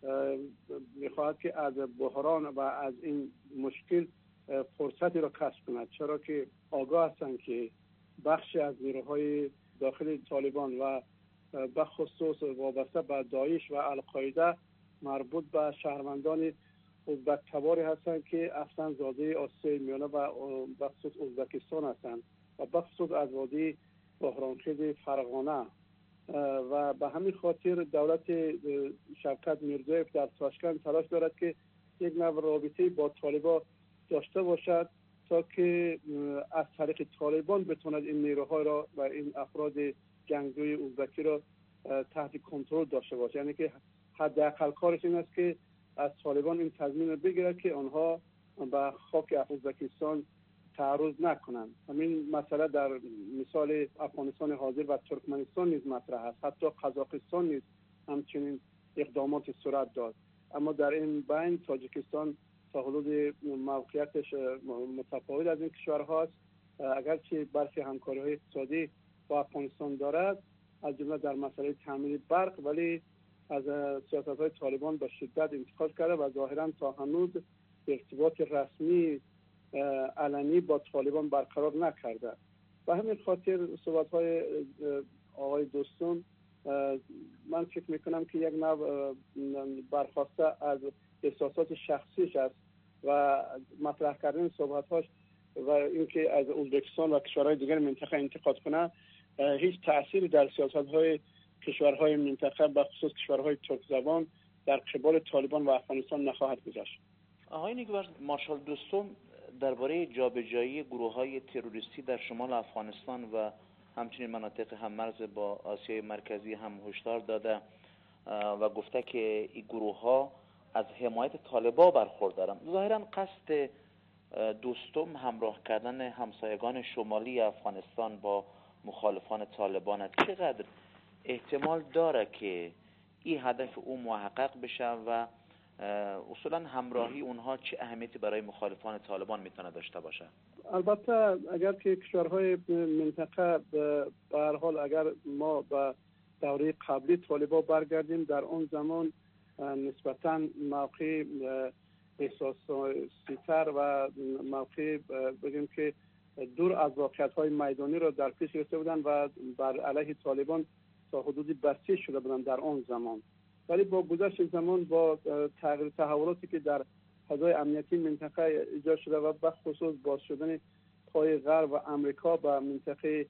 میخواهد که از بحران و از این مشکل فرصتی را کسب کند، چرا که آگاه هستند که بخشی از نیروهای داخل طالبان و به خصوص وابسته به داعش و القاعده مربوط به شهروندان ازبک تباری هستند که اصلا زاده آسیای میانه و به خصوص ازبکستان هستند و به خصوص از وادی بحرانخیز فرغانه و به همین خاطر دولت شوکت میرزایف در تاشکند تلاش دارد که یک نوع رابطه با طالبان داشته باشد تا که از طریق طالبان بتواند این نیروها را و این افراد جنگجوی ازبکی را تحت کنترل داشته باشد. یعنی که حداقل کارش این است که از طالبان این تضمین را بگیرد که آنها به خاک ازبکستان تعرض نکنند. همین مسئله در مثال افغانستان حاضر و ترکمنستان نیز مطرح است. حتی قزاقستان نیز همچنین اقدامات صورت داد. اما در این بین تاجیکستان تا حدود موقعیتش متفاوت از این کشورهاست، اگرچه برخی همکاری‌های اقتصادی با افغانستان دارد از جمله در مسئله تامین برق، ولی از سیاست‌های طالبان به شدت انتقاد کرده و ظاهراً تا هنوز ارتباط رسمی علنی با طالبان برقرار نکرده. و همین خاطر صحبت‌های آقای دوستم من فکر میکنم که یک نوع برخواسته از احساسات شخصیش است و مطرح کردن صحبت‌هاش و اینکه از ازبکستان و کشورهای دیگر منطقه انتقاد کنه هیچ تأثیری در سیاست‌های کشورهای منطقه به خصوص کشورهای ترک زبان در قبال طالبان و افغانستان نخواهد گذاشت. آقای نیکبخت، مارشال دوستم درباره جابجایی گروه‌های تروریستی در شمال افغانستان و همچنین مناطق هم‌مرز با آسیای مرکزی هم هشدار داده و گفته که این گروه‌ها از حمایت طالبان برخوردارند. ظاهراً قصد دوستم همراه کردن همسایگان شمالی افغانستان با مخالفان طالبان است. چقدر احتمال داره که این هدف او محقق بشه و اصولا همراهی اونها چه اهمیتی برای مخالفان طالبان میتونه داشته باشه؟ البته اگر که کشورهای منطقه به هر حال اگر ما به دوره قبلی طالبان برگردیم، در اون زمان نسبتاً موقع احساسی‌تر و موقع بگیم که دور از واقعیت‌های میدانی را در پیش گرفته بودند و بر علیه طالبان تا حدودی بسیج شده بودند در آن زمان. ولی با گذشت زمان با تغییر تحولاتی که در فضای امنیتی منطقه ایجاد شده و به خصوص باز شدن پای غرب و امریکا به منطقه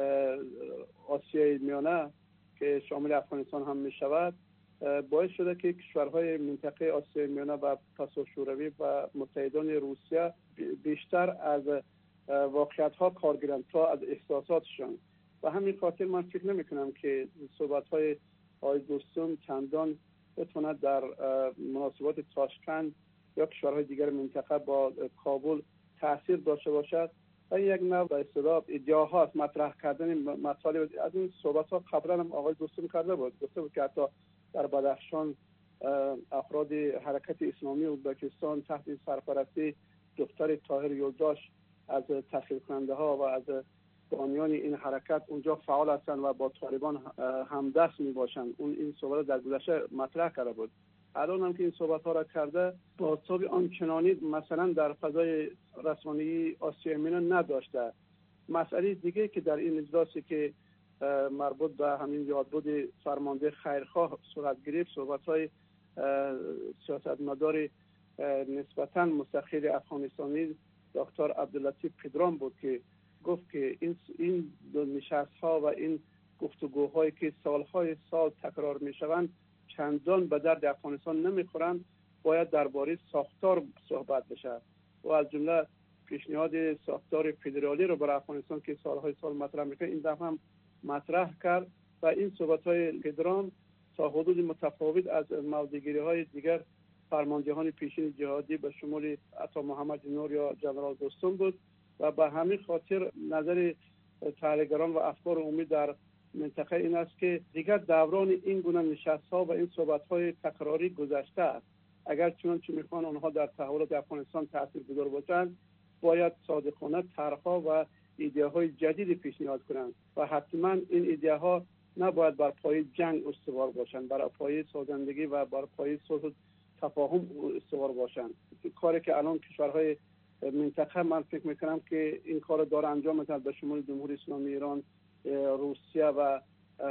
آسیای میانه که شامل افغانستان هم می شود، باعث شده که کشورهای منطقه آسیای میانه و پسا شوروی و متحدان روسیه بیشتر از واقعیت‌ها کار گیرند تا از احساساتشان. و همین خاطر من فکر نمی کنم که صحبت‌های آقای دوستم چندان بتواند در مناسبات تاشکند یا کشورهای دیگر منطقه با کابل تاثیر داشته باشد. و یک نوع به اصطلاح ادعاهاست، مطرح کردن مطالب از این صحبت‌ها قبلا هم آقای دوستم کرده بود. گفته بود که حتی در بدخشان افراد حرکت اسلامی ازبکستان تحت سرپرستی دکتر طاهر یلداش از تشکیل کننده ها و از بانیان این حرکت اونجا فعال هستند و با طالبان همدست می باشند. اون این صحبت در گذشته مطرح کرده بود. الان هم که این صحبت ها را کرده با حساب آنچنانی مثلا در فضای رسانه‌ای آسیای میانه نداشته. مسئله دیگه که در این اجلاسی که مربوط به همین یادبود فرمانده خیرخواه صورت گرفت، صحبت های سیاستمدار نسبتاً مستقل افغانستانی دکتر عبداللطیف قدران بود که گفت که این این نشست ها و این گفتگوهایی که سالهای سال تکرار می شوند چندان به درد افغانستان نمیخورند، باید درباره ساختار صحبت بشه و از جمله پیشنهاد ساختار فدرالی رو برای افغانستان که سالهای سال مطرح میکنه این دفعه هم مطرح کرد. و این صحبت های قدران تا حدود متفاوت از موضع‌گیری های دیگر فرماندهان پیشین جهادی به شمول عطا محمد نور یا جنرال دوستم بود و به همین خاطر نظر تحلیلگران و افکار عمومی در منطقه این است که دیگر دوران این گونه نشست‌ها و این صحبت‌های تکراری گذشته است. اگر چنانچه میخوان آنها در تحولات افغانستان تاثیرگذار باشند، باید صادقانه طرح‌ها و ایده‌های جدیدی پیشنهاد کنند و حتما این ایده‌ها نباید بر پایه جنگ استوار باشند، بر پایه سازندگی و بر پایه صلح تفاهم استوار باشند. کاری که الان کشورهای منطقه من فکر میکنم که این کار داره انجام میدن به شمول جمهوری اسلامی ایران، روسیه و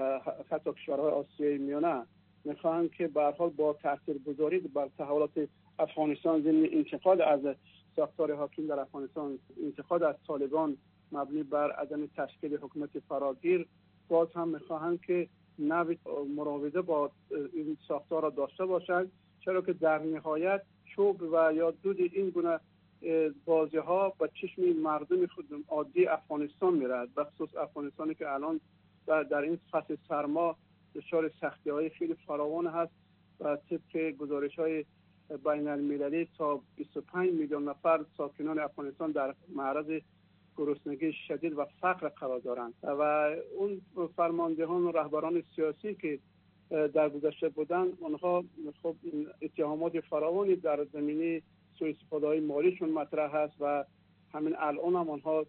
حتی کشورهای آسیای میانه میخواهند که به هر حال با تاثیرگذاری بر تحولات افغانستان ضمن انتقاد از ساختار حاکم در افغانستان، انتقاد از طالبان مبنی بر عدم تشکیل حکومت فراگیر، باز هم میخواهند که نوع مراوده با این ساختار را داشته باشند، چرا که در نهایت چوب و یا دود این گونه بازی ها به چشم مردم خود عادی افغانستان میرد، به خصوص افغانستانی که الان در این فصل سرما دچار سختی های خیلی فراوان هست و طبق گزارش های بین المللی تا بیست و پنج میلیون نفر ساکنان افغانستان در معرض گرسنگی شدید و فقر قرار دارند و اون فرماندهان و رهبران سیاسی که در گذشته بودن آنها خب اتهامات فراوانی در زمینه سوء استفاده مالیشون مطرح هست و همین الان هم آنها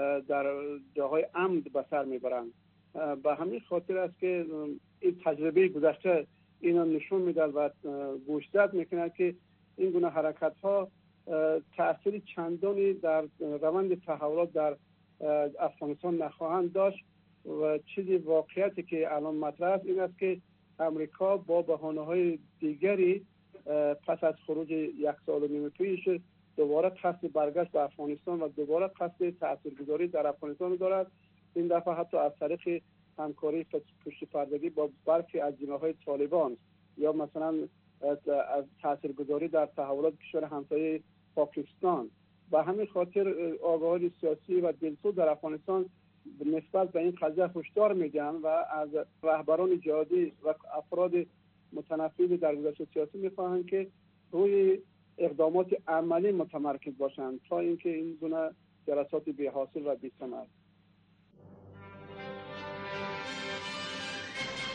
در جاهای امن به سر میبرند. به همین خاطر است که این تجربه گذشته اینا نشون میده و گوشزد میکنه که این گونه حرکت ها تأثیر چندانی در روند تحولات در افغانستان نخواهند داشت و چیزی واقعیتی که الان مطرح است این است که امریکا با بهانه‌های دیگری پس از خروج یک سال و نیم پیش دوباره قصد برگشت به افغانستان و دوباره قصد تاثیرگذاری در افغانستان دارد. این دفعه حتی از طریق همکاری پشت پردگی با برخی از جناح‌های طالبان یا مثلا از تاثیرگذاری در تحولات کشور همسایه پاکستان. به همین خاطر آگاهی سیاسی و دلسوز در افغانستان نسبت به این قضیه هشدار میدن و از رهبران جهادی و افراد متنفذ در گذشته سیاسی میخواهند که روی اقدامات عملی متمرکز باشند تا اینکه این گونه جلسات بی حاصل و بی ثمر.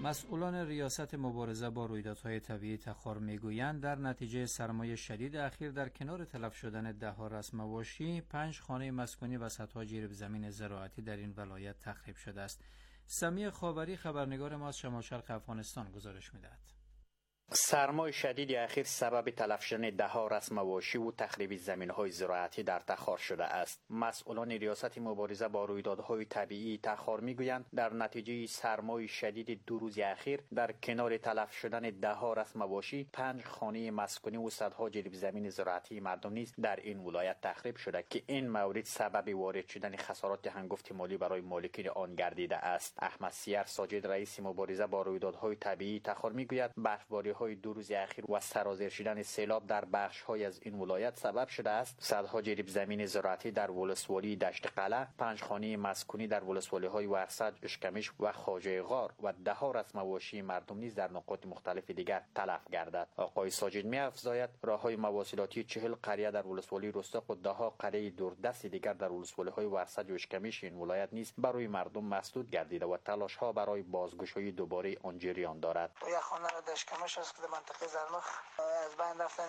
مسئولان ریاست مبارزه با رویدادهای طبیعی تخار میگویند در نتیجه سرمای شدید اخیر در کنار تلف شدن ده‌ها رسم‌واشی، پنج خانه مسکونی و صدها جریب زمین زراعتی در این ولایت تخریب شده است. سمیع خاوری خبرنگار ما از شمال شرق افغانستان گزارش می‌دهد. سرمای شدید اخیر سبب تلف شدن ده‌ها رسم‌واشی و تخریب زمین‌های زراعتی در تخار شده است. مسئولان ریاست مبارزه با رویدادهای طبیعی تخار میگویند در نتیجه سرمای شدید دو روز اخیر در کنار تلف شدن ده‌ها رسم‌واشی، پنج خانه مسکونی و صدها جریب زمین زراعتی مردم نیز در این ولایت تخریب شده که این مورد سبب وارد شدن خسارات هنگفت مالی برای مالکین آن گردیده است. احمد سیار ساجد رئیس مبارزه با رویدادهای طبیعی تخار میگوید برفباری های دو روز اخیر و سرازیر شدن سیلاب در بخش های از این ولایت سبب شده است صدها جریب زمین زراعتی در ولسوالی دشت قلعه، پنج خانه مسکونی در ولسوالی های ورسج، اشکمش و خواجه غار و ده ها رسم‌واشی مردم نیز در نقاط مختلف دیگر تلف گردد. آقای ساجد می‌افزاید راههای مواصلاتی چهل قریه در ولسوالی رستاق و ده ها قریه دوردست دیگر در ولسوالی های ورسج و اشکمش این ولایت نیز برای مردم مسدود گردیده و تلاش ها برای بازگشایی دوباره آن جریان دارد. یک خانه در اشکمش است که منطقه زرمخ از بین رفتن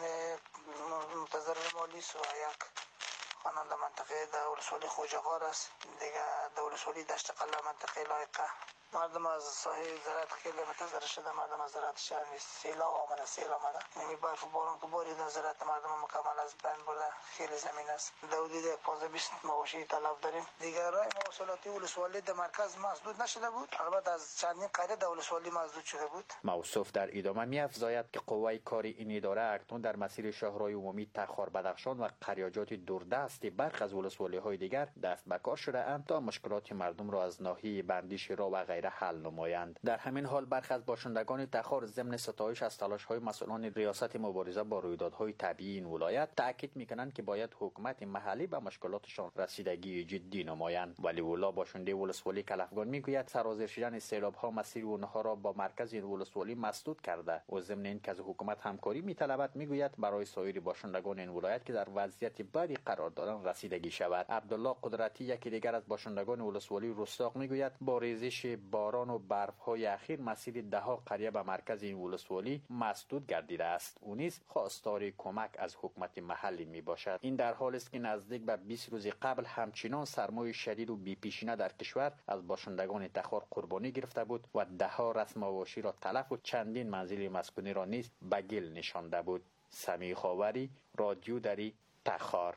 متضرر مالی و یک خانه در منطقه دولسوالی خوجغار است، دیگه دولسوالی دشت قلعه منطقه لایقه. مردم از ساحه زراعت خیلی متضرر شده. مردم از زراعت شهر سیلاب آمده سیل آمده نمی برف و باران که بارید زراعت مردم مکمل از بین برده. خیلی زمین است. دودید پانزده بیست مواشی تلف داریم. دیگه راه مواصلاتی ولسوالی در مرکز مسدود نشده بود، البته از چندین قریه دولسوالی مسدود شده بود. موصوف در ادامه می‌افزاید که قوه کاری این اداره اکنون در مسیر شهرهای عمومی تخار بدخشان و قریاجات دوردست برخ از ولسوالی‌های دیگر دست به کار شده اند تا مشکلات مردم را از ناحیه بندی را و غیره حل نمایند. در همین حال برخی از باشندگان تخار ضمن ستایش از تلاش‌های مسئولان ریاست مبارزه با رویدادهای طبیعی این ولایت تاکید می‌کنند که باید حکومت محلی به مشکلاتشان رسیدگی جدی نمایند. ولی ولا باشنده ولسوالی کلفگان میگوید سرازیر شدن سیلاب‌ها مسیر اونها را با مرکز این ولسوالی مسدود کرده و ضمن اینکه از حکومت همکاری می‌طلبد میگوید برای سایر باشندگان این ولایت که در وضعیت بدی قرار دارند رسیدگی شود. عبدالله قدرتی یکی دیگر از باشندگان ولسوالی رستاق میگوید با ریزش باران و برف‌های اخیر مسیر ده ها قریه به مرکز این ولسوالی مسدود گردیده است. او نیز خواستار کمک از حکومت محلی میباشد. این در حالی است که نزدیک به بیست روز قبل همچنان سرمای شدید و بی‌پیشینه در کشور از باشندگان تخار قربانی گرفته بود و ده ها رسم‌واشی را تلف و چندین منزل مسکونی را نیز به گل نشانده بود. سمیع خاوری، رادیو دری، تخار.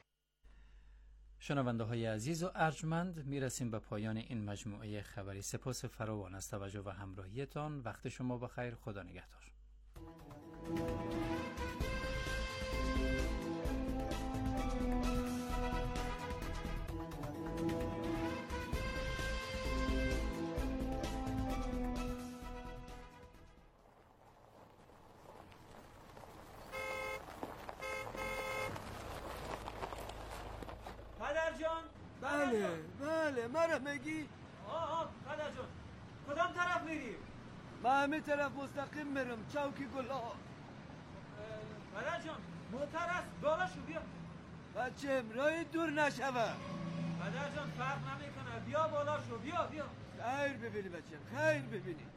شنونده های عزیز و ارجمند، میرسیم به پایان این مجموعه خبری. سپاس فراوان از توجه و همراهیتان. وقت شما بخیر. خدا نگهدار. بله بله مرا میگی؟ آه آه پدر جان کدام طرف میری؟ من همین طرف مستقیم میرم چوکی گلا. پدر جان موتر است بالا شو بیا. بچه راه دور نشوه. پدر جان فرق نمیکنه بیا بالا شو بیا بیا. خیر ببینی بچه خیر ببینی.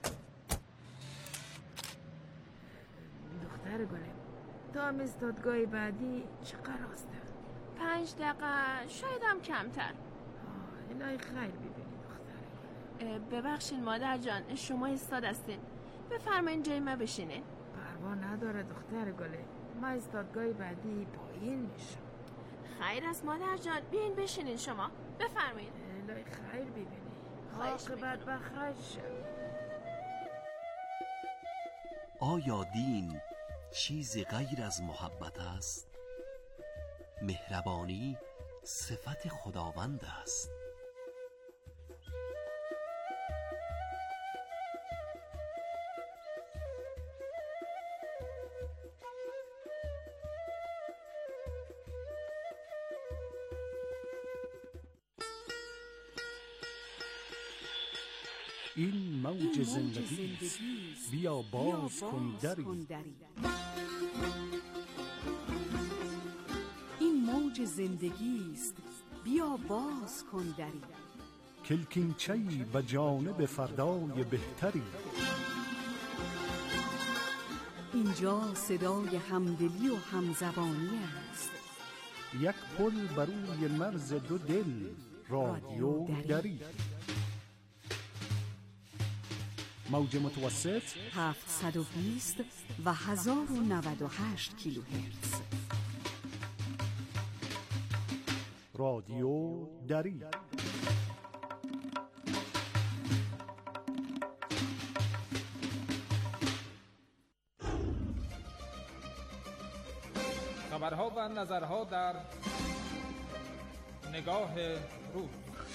دختر گله تا هم استادگاه بعدی چقدر راسته؟ پنج دقیقه شاید هم کمتر. الهی خیر ببینی دختر. ببخشین مادر جان شما استاد هستین، بفرمایین جای ما بشینین. پروا نداره دختر گله، ما استادگاه بعدی پایین میشم. خیر است مادر جان بیاین بشینین شما بفرمایین. الهی خیر ببینی عاقبت بخیر شد. آیا دین چیزی غیر از محبت است؟ مهربانی صفت خداوند است. این موج زندگی است، بیا باز کن دری. این موج زندگی است، بیا باز کن دری. کلکینچه‌ای به جانب فردای بهتری. اینجا صدای همدلی و همزبانی است. یک پل بر روی مرز دو دل، رادیو دری. موج متوسط هفتصد و بیست و هزار و نود و هشت کیلوهرتز. رادیو دری. خبرها و نظرها در نگاه روز.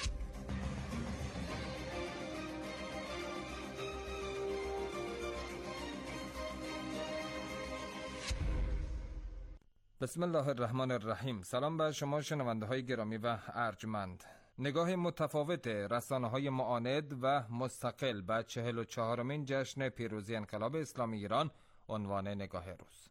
بسم الله الرحمن الرحیم. سلام به شما شنونده های گرامی و ارجمند. نگاه متفاوت رسانه‌های معاند و مستقل به چهل و چهارمین جشن پیروزی انقلاب اسلامی ایران عنوان نگاه روز.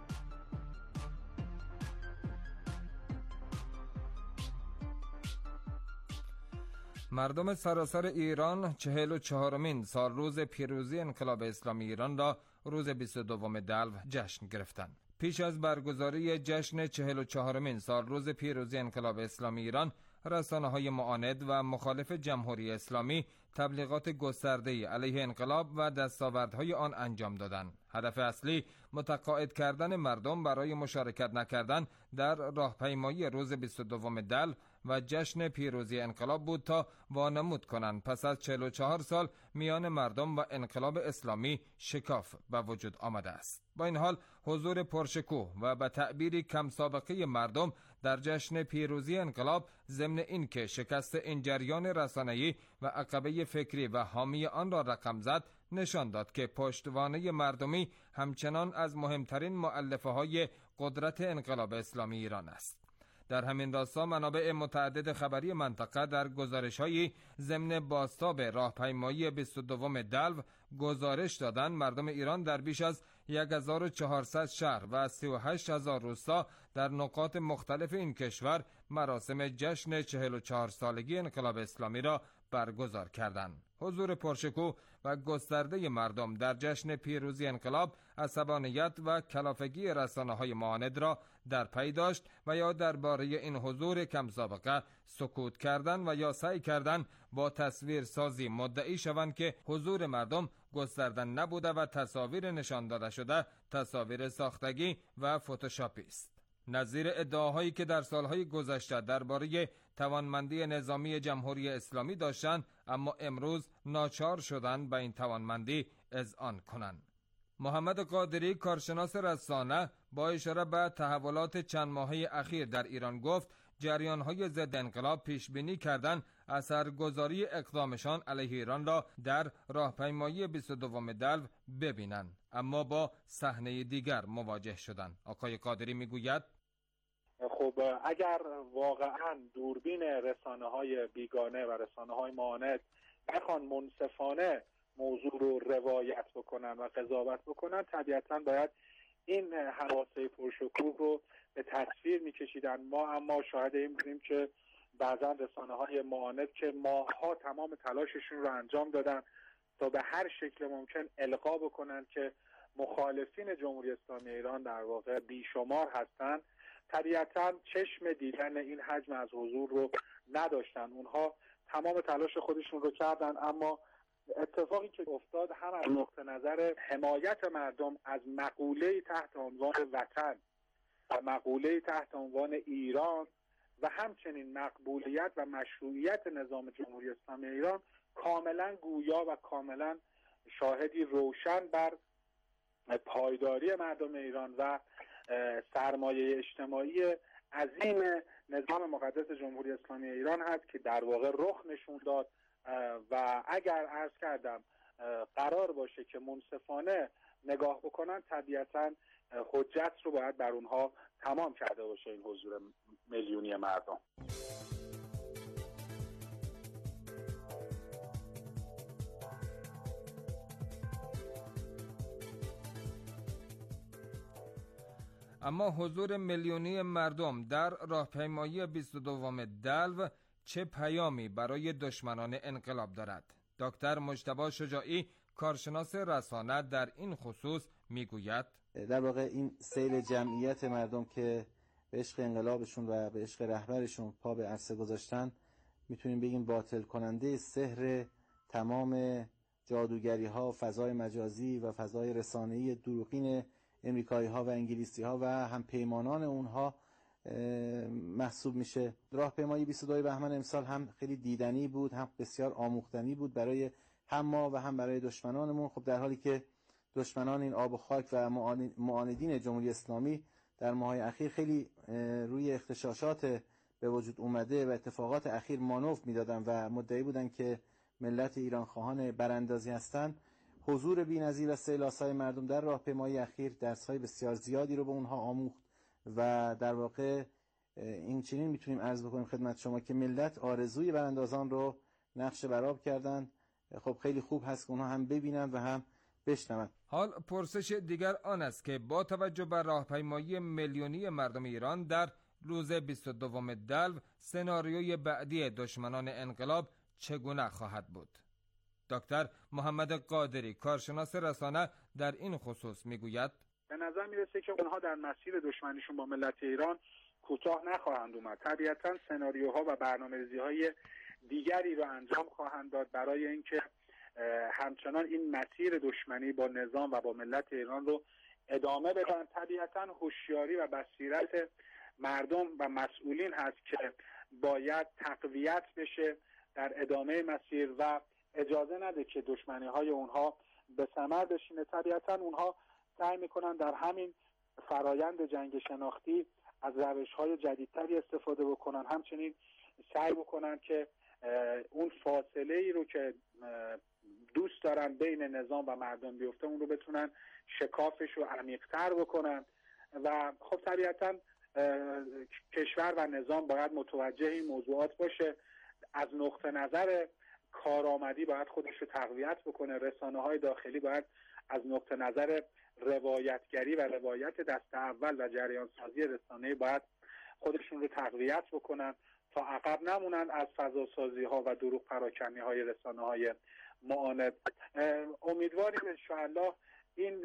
مردم سراسر ایران چهل و چهارمین سال روز پیروزی انقلاب اسلامی ایران را روز بیست و دوم دلو جشن گرفتند. پیش از برگزاری جشن چهل و چهارمین سال روز پیروزی انقلاب اسلامی ایران، رسانه‌های معاند و مخالف جمهوری اسلامی تبلیغات گسترده‌ای علیه انقلاب و دستاوردهای آن انجام دادند. هدف اصلی متقاعد کردن مردم برای مشارکت نکردن در راهپیمایی روز بیست و دوم دلو و جشن پیروزی انقلاب بود تا وانمود کنند پس از چهل و چهار سال میان مردم و انقلاب اسلامی شکاف به وجود آمده است. با این حال حضور پرشکوه و به تعبیری کم سابقه مردم در جشن پیروزی انقلاب ضمن این که شکست این جریان رسانه‌ای و عقبه فکری و حامی آن را رقم زد، نشان داد که پشتوانه مردمی همچنان از مهمترین مؤلفه‌های قدرت انقلاب اسلامی ایران است. در همین راستا منابع متعدد خبری منطقه در گزارش‌های ضمن بازتاب راهپیمایی بیست و دوم دلو گزارش دادند مردم ایران در بیش از هزار و چهارصد شهر و سی و هشت هزار روستا در نقاط مختلف این کشور مراسم جشن چهل و چهار سالگی انقلاب اسلامی را برگزار کردند. حضور پرشکوه و گسترده مردم در جشن پیروزی انقلاب عصبانیت و کلافگی رسانه‌های معاند را در پی داشت و یا درباره این حضور کم سابقه سکوت کردن و یا سعی کردن با تصویر سازی مدعی شوند که حضور مردم گسترده نبوده و تصاویر نشان داده شده تصاویر ساختگی و فتوشاپی است. نظیر ادعاهایی که در سالهای گذشته درباره توانمندی نظامی جمهوری اسلامی داشتند، اما امروز ناچار شدند به این توانمندی اذعان کنند. محمد قادری، کارشناس رسانه، با اشاره به تحولات چند ماهه اخیر در ایران گفت جریان‌های ضد انقلاب پیش بینی کردند اثرگذاری اقدامشان علیه ایران را در راهپیمایی بیست و دوم دلو ببینند، اما با صحنه دیگر مواجه شدند. آقای قادری میگوید خب اگر واقعا دوربین رسانه‌های بیگانه و رسانه‌های معاند بخوان منصفانه موضوع رو روایت بکنن و قضاوت بکنن، طبیعتاً باید این حواسه پرشکوه رو به تصویر میکشیدن. ما اما شاهد این بودیم که بعضا رسانه‌های معاند که ماه‌ها تمام تلاششون رو انجام دادن تا به هر شکل ممکن القا بکنن که مخالفین جمهوری اسلامی ایران در واقع بیشمار هستند، طبیعتاً چشم دیدن این حجم از حضور رو نداشتن. اونها تمام تلاش خودشون رو کردن، اما اتفاقی که افتاد هم از نقطه نظر حمایت مردم از مقوله‌ای تحت عنوان وطن و مقوله‌ای تحت عنوان ایران و همچنین مقبولیت و مشروعیت نظام جمهوری اسلامی ایران کاملا گویا و کاملا شاهدی روشن بر پایداری مردم ایران و سرمایه اجتماعی عظیم نظام مقدس جمهوری اسلامی ایران هست که در واقع رخ نشون داد. و اگر عرض کردم قرار باشه که منصفانه نگاه بکنن، طبیعتاً حجت رو باید بر اونها تمام کرده باشه این حضور میلیونی مردم. اما حضور میلیونی مردم در راهپیمایی بیست و دوم دلو چه پیامی برای دشمنان انقلاب دارد؟ دکتر مجتبی شجاعی، کارشناس رسانه، در این خصوص میگوید در واقع این سیل جمعیت مردم که به عشق انقلابشون و به عشق رهبرشون پا به عرصه گذاشتن، میتونیم بگیم باطل کننده سحر تمام جادوگری ها، فضای مجازی و فضای رسانه‌ای دروغین امریکایی ها و انگلیسی ها و هم پیمانان اونها محسوب میشه. راهپیمایی بیست و دو بهمن امسال هم خیلی دیدنی بود، هم بسیار آموختنی بود برای هم ما و هم برای دشمنانمون. خب در حالی که دشمنان این آب و خاک و معاندین جمهوری اسلامی در ماهای اخیر خیلی روی اغتشاشات به وجود اومده و اتفاقات اخیر مانور میدادن و مدعی بودن که ملت ایران خواهان براندازی هستند، حضور بی‌نظیر و سیلاسای مردم در راهپیمایی اخیر درس‌های بسیار زیادی رو به اونها آموخت و در واقع این چنین میتونیم عرض بکنیم خدمت شما که ملت آرزوی براندازان رو نقش برآب کردن. خب خیلی خوب هست که اونها هم ببینن و هم بشنون. حال پرسش دیگر آن است که با توجه بر راهپیمایی میلیونی مردم ایران در روز بیست و دوم دلو، سناریوی بعدی دشمنان انقلاب چگونه خواهد بود؟ دکتر محمد قادری، کارشناس رسانه، در این خصوص میگوید: به نظر میرسه که اونها در مسیر دشمنیشون با ملت ایران کوتاه نخواهند اومد. طبیعتاً سناریوها و برنامه‌ریزی‌های دیگری رو انجام خواهند داد برای اینکه همچنان این مسیر دشمنی با نظام و با ملت ایران رو ادامه بدن. طبیعتاً هوشیاری و بصیرت مردم و مسئولین هست که باید تقویت بشه در ادامه مسیر و اجازه نده که دشمنی‌های اونها به ثمر بشینه. طبیعتاً اونها سعی میکنن در همین فرایند جنگ شناختی از روش‌های جدیدتری استفاده بکنن، همچنین سعی بکنن که اون فاصله ای رو که دوست دارن بین نظام و مردم بیفته اون رو بتونن شکافش رو عمیق‌تر بکنن و خب طبیعتاً کشور و نظام باید متوجه این موضوعات باشه. از نقطه نظر کارآمدی باید خودش رو تقویت بکنه. رسانه‌های داخلی باید از نقطه نظر روایتگری و روایت دست اول و جریان سازی رسانه‌ای باید خودشون رو تقویت بکنن تا عقب نمونن از فضا سازی ها و دروغ پراکنی های رسانه های معاند. امیدواریم انشاءالله این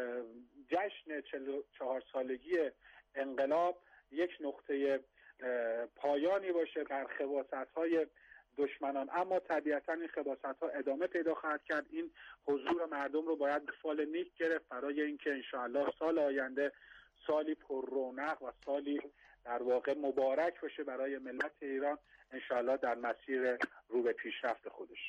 جشن چهل و چهار سالگی انقلاب یک نقطه پایانی باشه بر خباثت های دشمنان، اما طبیعتا این خباثت ها ادامه پیدا خواهد کرد. این حضور مردم رو باید به فال نیک گرفت برای اینکه انشاءالله سال آینده سالی پر رونق و سالی در واقع مبارک باشه برای ملت ایران، انشاءالله در مسیر رو به پیشرفت خودش.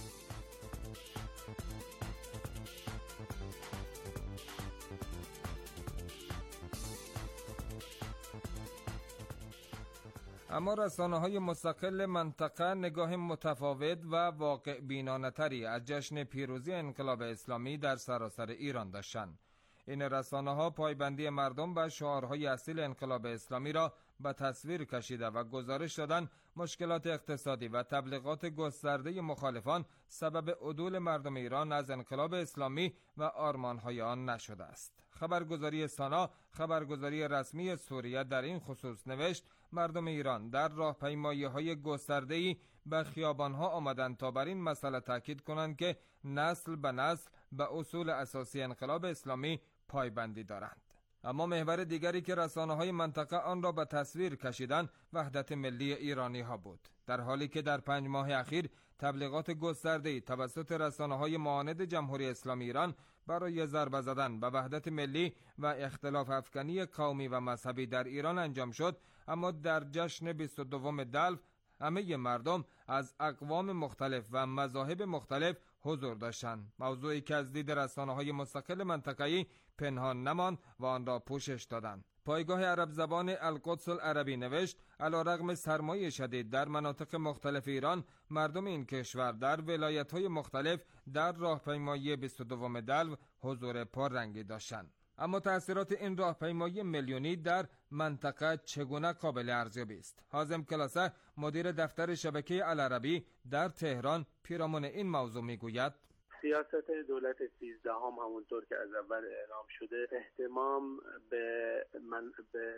اما رسانه‌های مستقل منطقه نگاه متفاوت و واقع بینانه‌تری از جشن پیروزی انقلاب اسلامی در سراسر ایران داشتند. این رسانه‌ها پایبندی مردم به شعارهای اصیل انقلاب اسلامی را به تصویر کشیده و گزارش دادند مشکلات اقتصادی و تبلیغات گسترده مخالفان سبب عدول مردم ایران از انقلاب اسلامی و آرمان‌های آن نشده است. خبرگزاری سانا، خبرگزاری رسمی سوریه، در این خصوص نوشت مردم ایران در راهپیمایی‌های گسترده‌ای به خیابان‌ها آمدند تا بر این مسئله تاکید کنند که نسل به نسل به اصول اساسی انقلاب اسلامی پایبندی دارند. اما محور دیگری که رسانه‌های منطقه آن را به تصویر کشیدند وحدت ملی ایرانی‌ها بود، در حالی که در پنج ماه اخیر تبلیغات گسترده‌ای توسط رسانه‌های معاند جمهوری اسلامی ایران برای ضربه زدن به وحدت ملی و اختلاف افکنی قومی و مذهبی در ایران انجام شد، اما در جشن بیست و دوم دلو همه مردم از اقوام مختلف و مذاهب مختلف حضور داشتند، موضوعی که از دید رسانه‌های مستقل منطقه‌ای پنهان نماند و آن را پوشش دادند. پایگاه عرب زبان القدس العربی نوشت علیرغم سرمایه شدید در مناطق مختلف ایران، مردم این کشور در ولایت‌های مختلف در راهپیمایی بیست و دوم دلو حضور پررنگی داشتند. اما تأثیرات این راهپیمایی میلیونی در منطقه چگونه قابل ارزیابی است؟ حازم کلاسه، مدیر دفتر شبکه العربی در تهران، پیرامون این موضوع میگوید: سیاست دولت سیزدهم همونطور که از اول اعلام شده اهتمام به, من به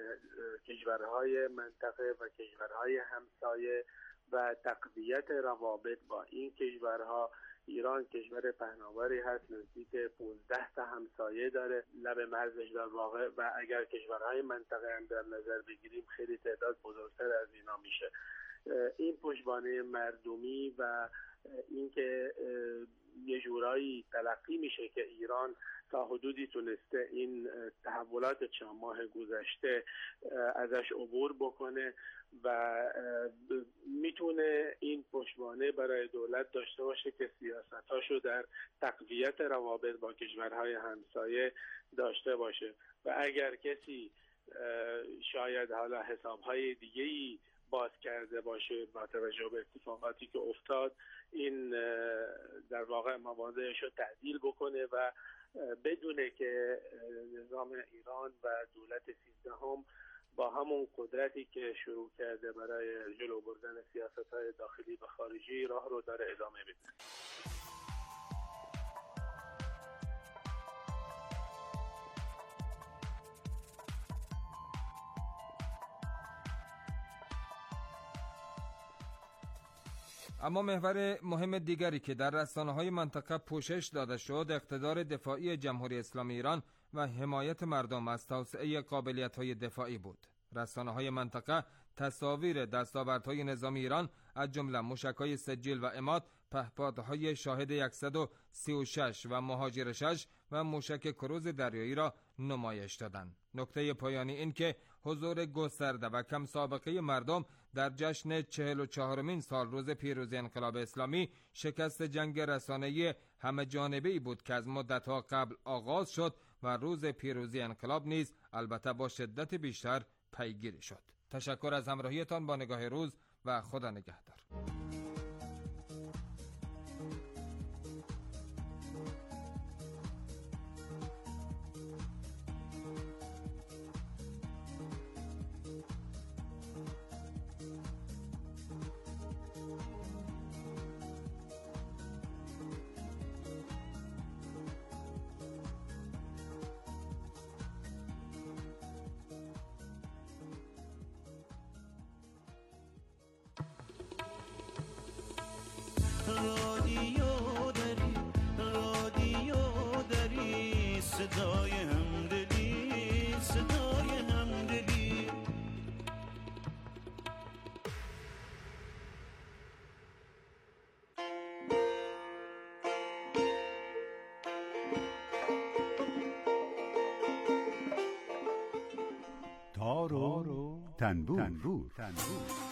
کشورهای منطقه و کشورهای همسایه و تقویت روابط با این کشورها ایران کشور پهناوری هست، نزدیک پانزده تا همسایه داره لب مرزش در واقع، و اگر کشورهای منطقه هم در نظر بگیریم خیلی تعداد بزرگتر از اینا میشه. این پشتوانه مردمی و اینکه یه جورایی تلقی میشه که ایران تا حدودی تونسته این تحولات چند ماه گذشته ازش عبور بکنه و میتونه این پشتوانه برای دولت داشته باشه که سیاستاشو در تقویت روابط با کشورهای همسایه داشته باشه. و اگر کسی شاید حالا حسابهای دیگه‌ای باز کرده باشه با توجه به اتفاقاتی که افتاد، این در واقع مواضعش رو تعدیل بکنه و بدونه که نظام ایران و دولت سیزدهم با همون قدرتی که شروع کرده برای جلو بردن سیاست‌های داخلی و خارجی راه رو داره ادامه بده. اما محور مهم دیگری که در رسانه‌های منطقه پوشش داده شد، اقتدار دفاعی جمهوری اسلامی ایران و حمایت مردم از توسعه قابلیت‌های دفاعی بود. رسانه‌های منطقه تصاویر دستاوردهای نظامی ایران از جمله موشک‌های سجیل و عماد، پهپادهای شاهد صد و سی و شش و مهاجر شش و موشک کروز دریایی را نمایش دادند. نکته پایانی این که حضور گسترده و کم سابقه مردم در جشن چهل و چهارمین سال روز پیروزی انقلاب اسلامی شکست جنگ رسانه‌ای همه جانبه‌ای بود که از مدت‌ها قبل آغاز شد و روز پیروزی انقلاب نیز البته با شدت بیشتر پیگیری شد. تشکر از همراهیتان با نگاه روز و خدا نگهدار. رادیو داری رادیو داری صدای همدلی صدای همدلی تار و تنبور تنبور تنبور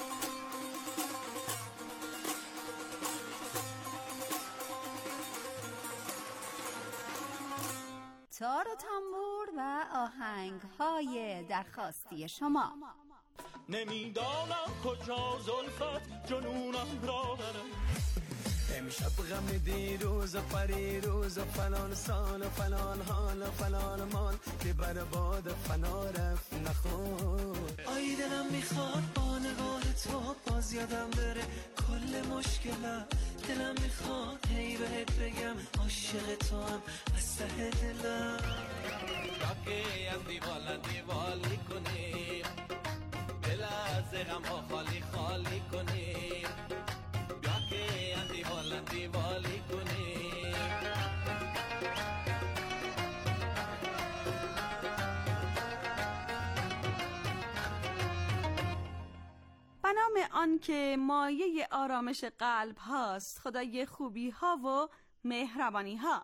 تار و تنبور و آهنگ های درخواستی شما. نمیدانم کجا زلفت جنونم را برم، امشب غم دیروز و پریروز و فلان سال و فلان حال و فلان مال که بر باد فنا رفت نخور. آی دلم میخواد با نگاه تو باز یادم بره کل مشکلم، دلم میخواد هی بهت بگم عاشق تو هم از ته دلم. راکی هم دیوال دیوالی کنیم، دل از غم ها خالی خالی کنیم، راکی هم دیوال دیوالی کنیم. به نام آن که مایه آرامش قلب هاست، خدای خوبی ها و مهربانی ها.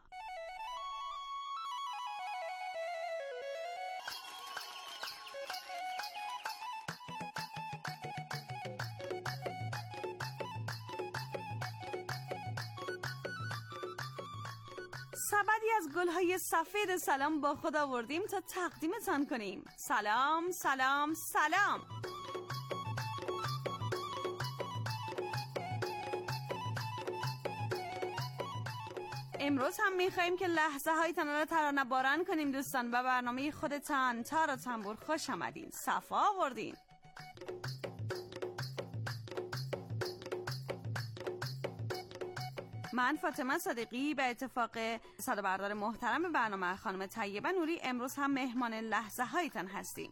سبدی از گلهای سفید سلام با خود آوردیم تا تقدیمتان کنیم. سلام سلام سلام. امروز هم میخواییم که لحظه های تان را ترانه باران کنیم دوستان. به برنامه خودتان تار و تنبور خوش آمدین، صفا آوردین. من فاطمه صادقی به اتفاق صدا بردار محترم برنامه خانم طیبه نوری امروز هم مهمان لحظه هایتان هستیم.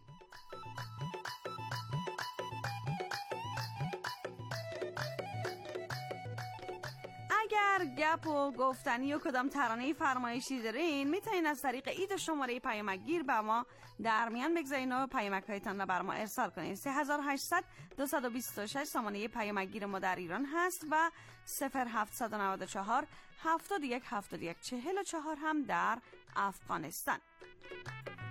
اگر گپ و گفتنی و کدام ترانه فرمایشی دارین میتونین از طریق ایت شماره پیامکگیر به ما در میان بگذارین و پیامک هایتان رو بر ما ارسال کنین. سه هزار و هشتصد دویست و بیست و شش سامانه پیامکگیر ما در ایران هست و صفر هفتصد و نود و چهار هفتاد و یک هفتاد و یک چهل و چهار هم در افغانستان.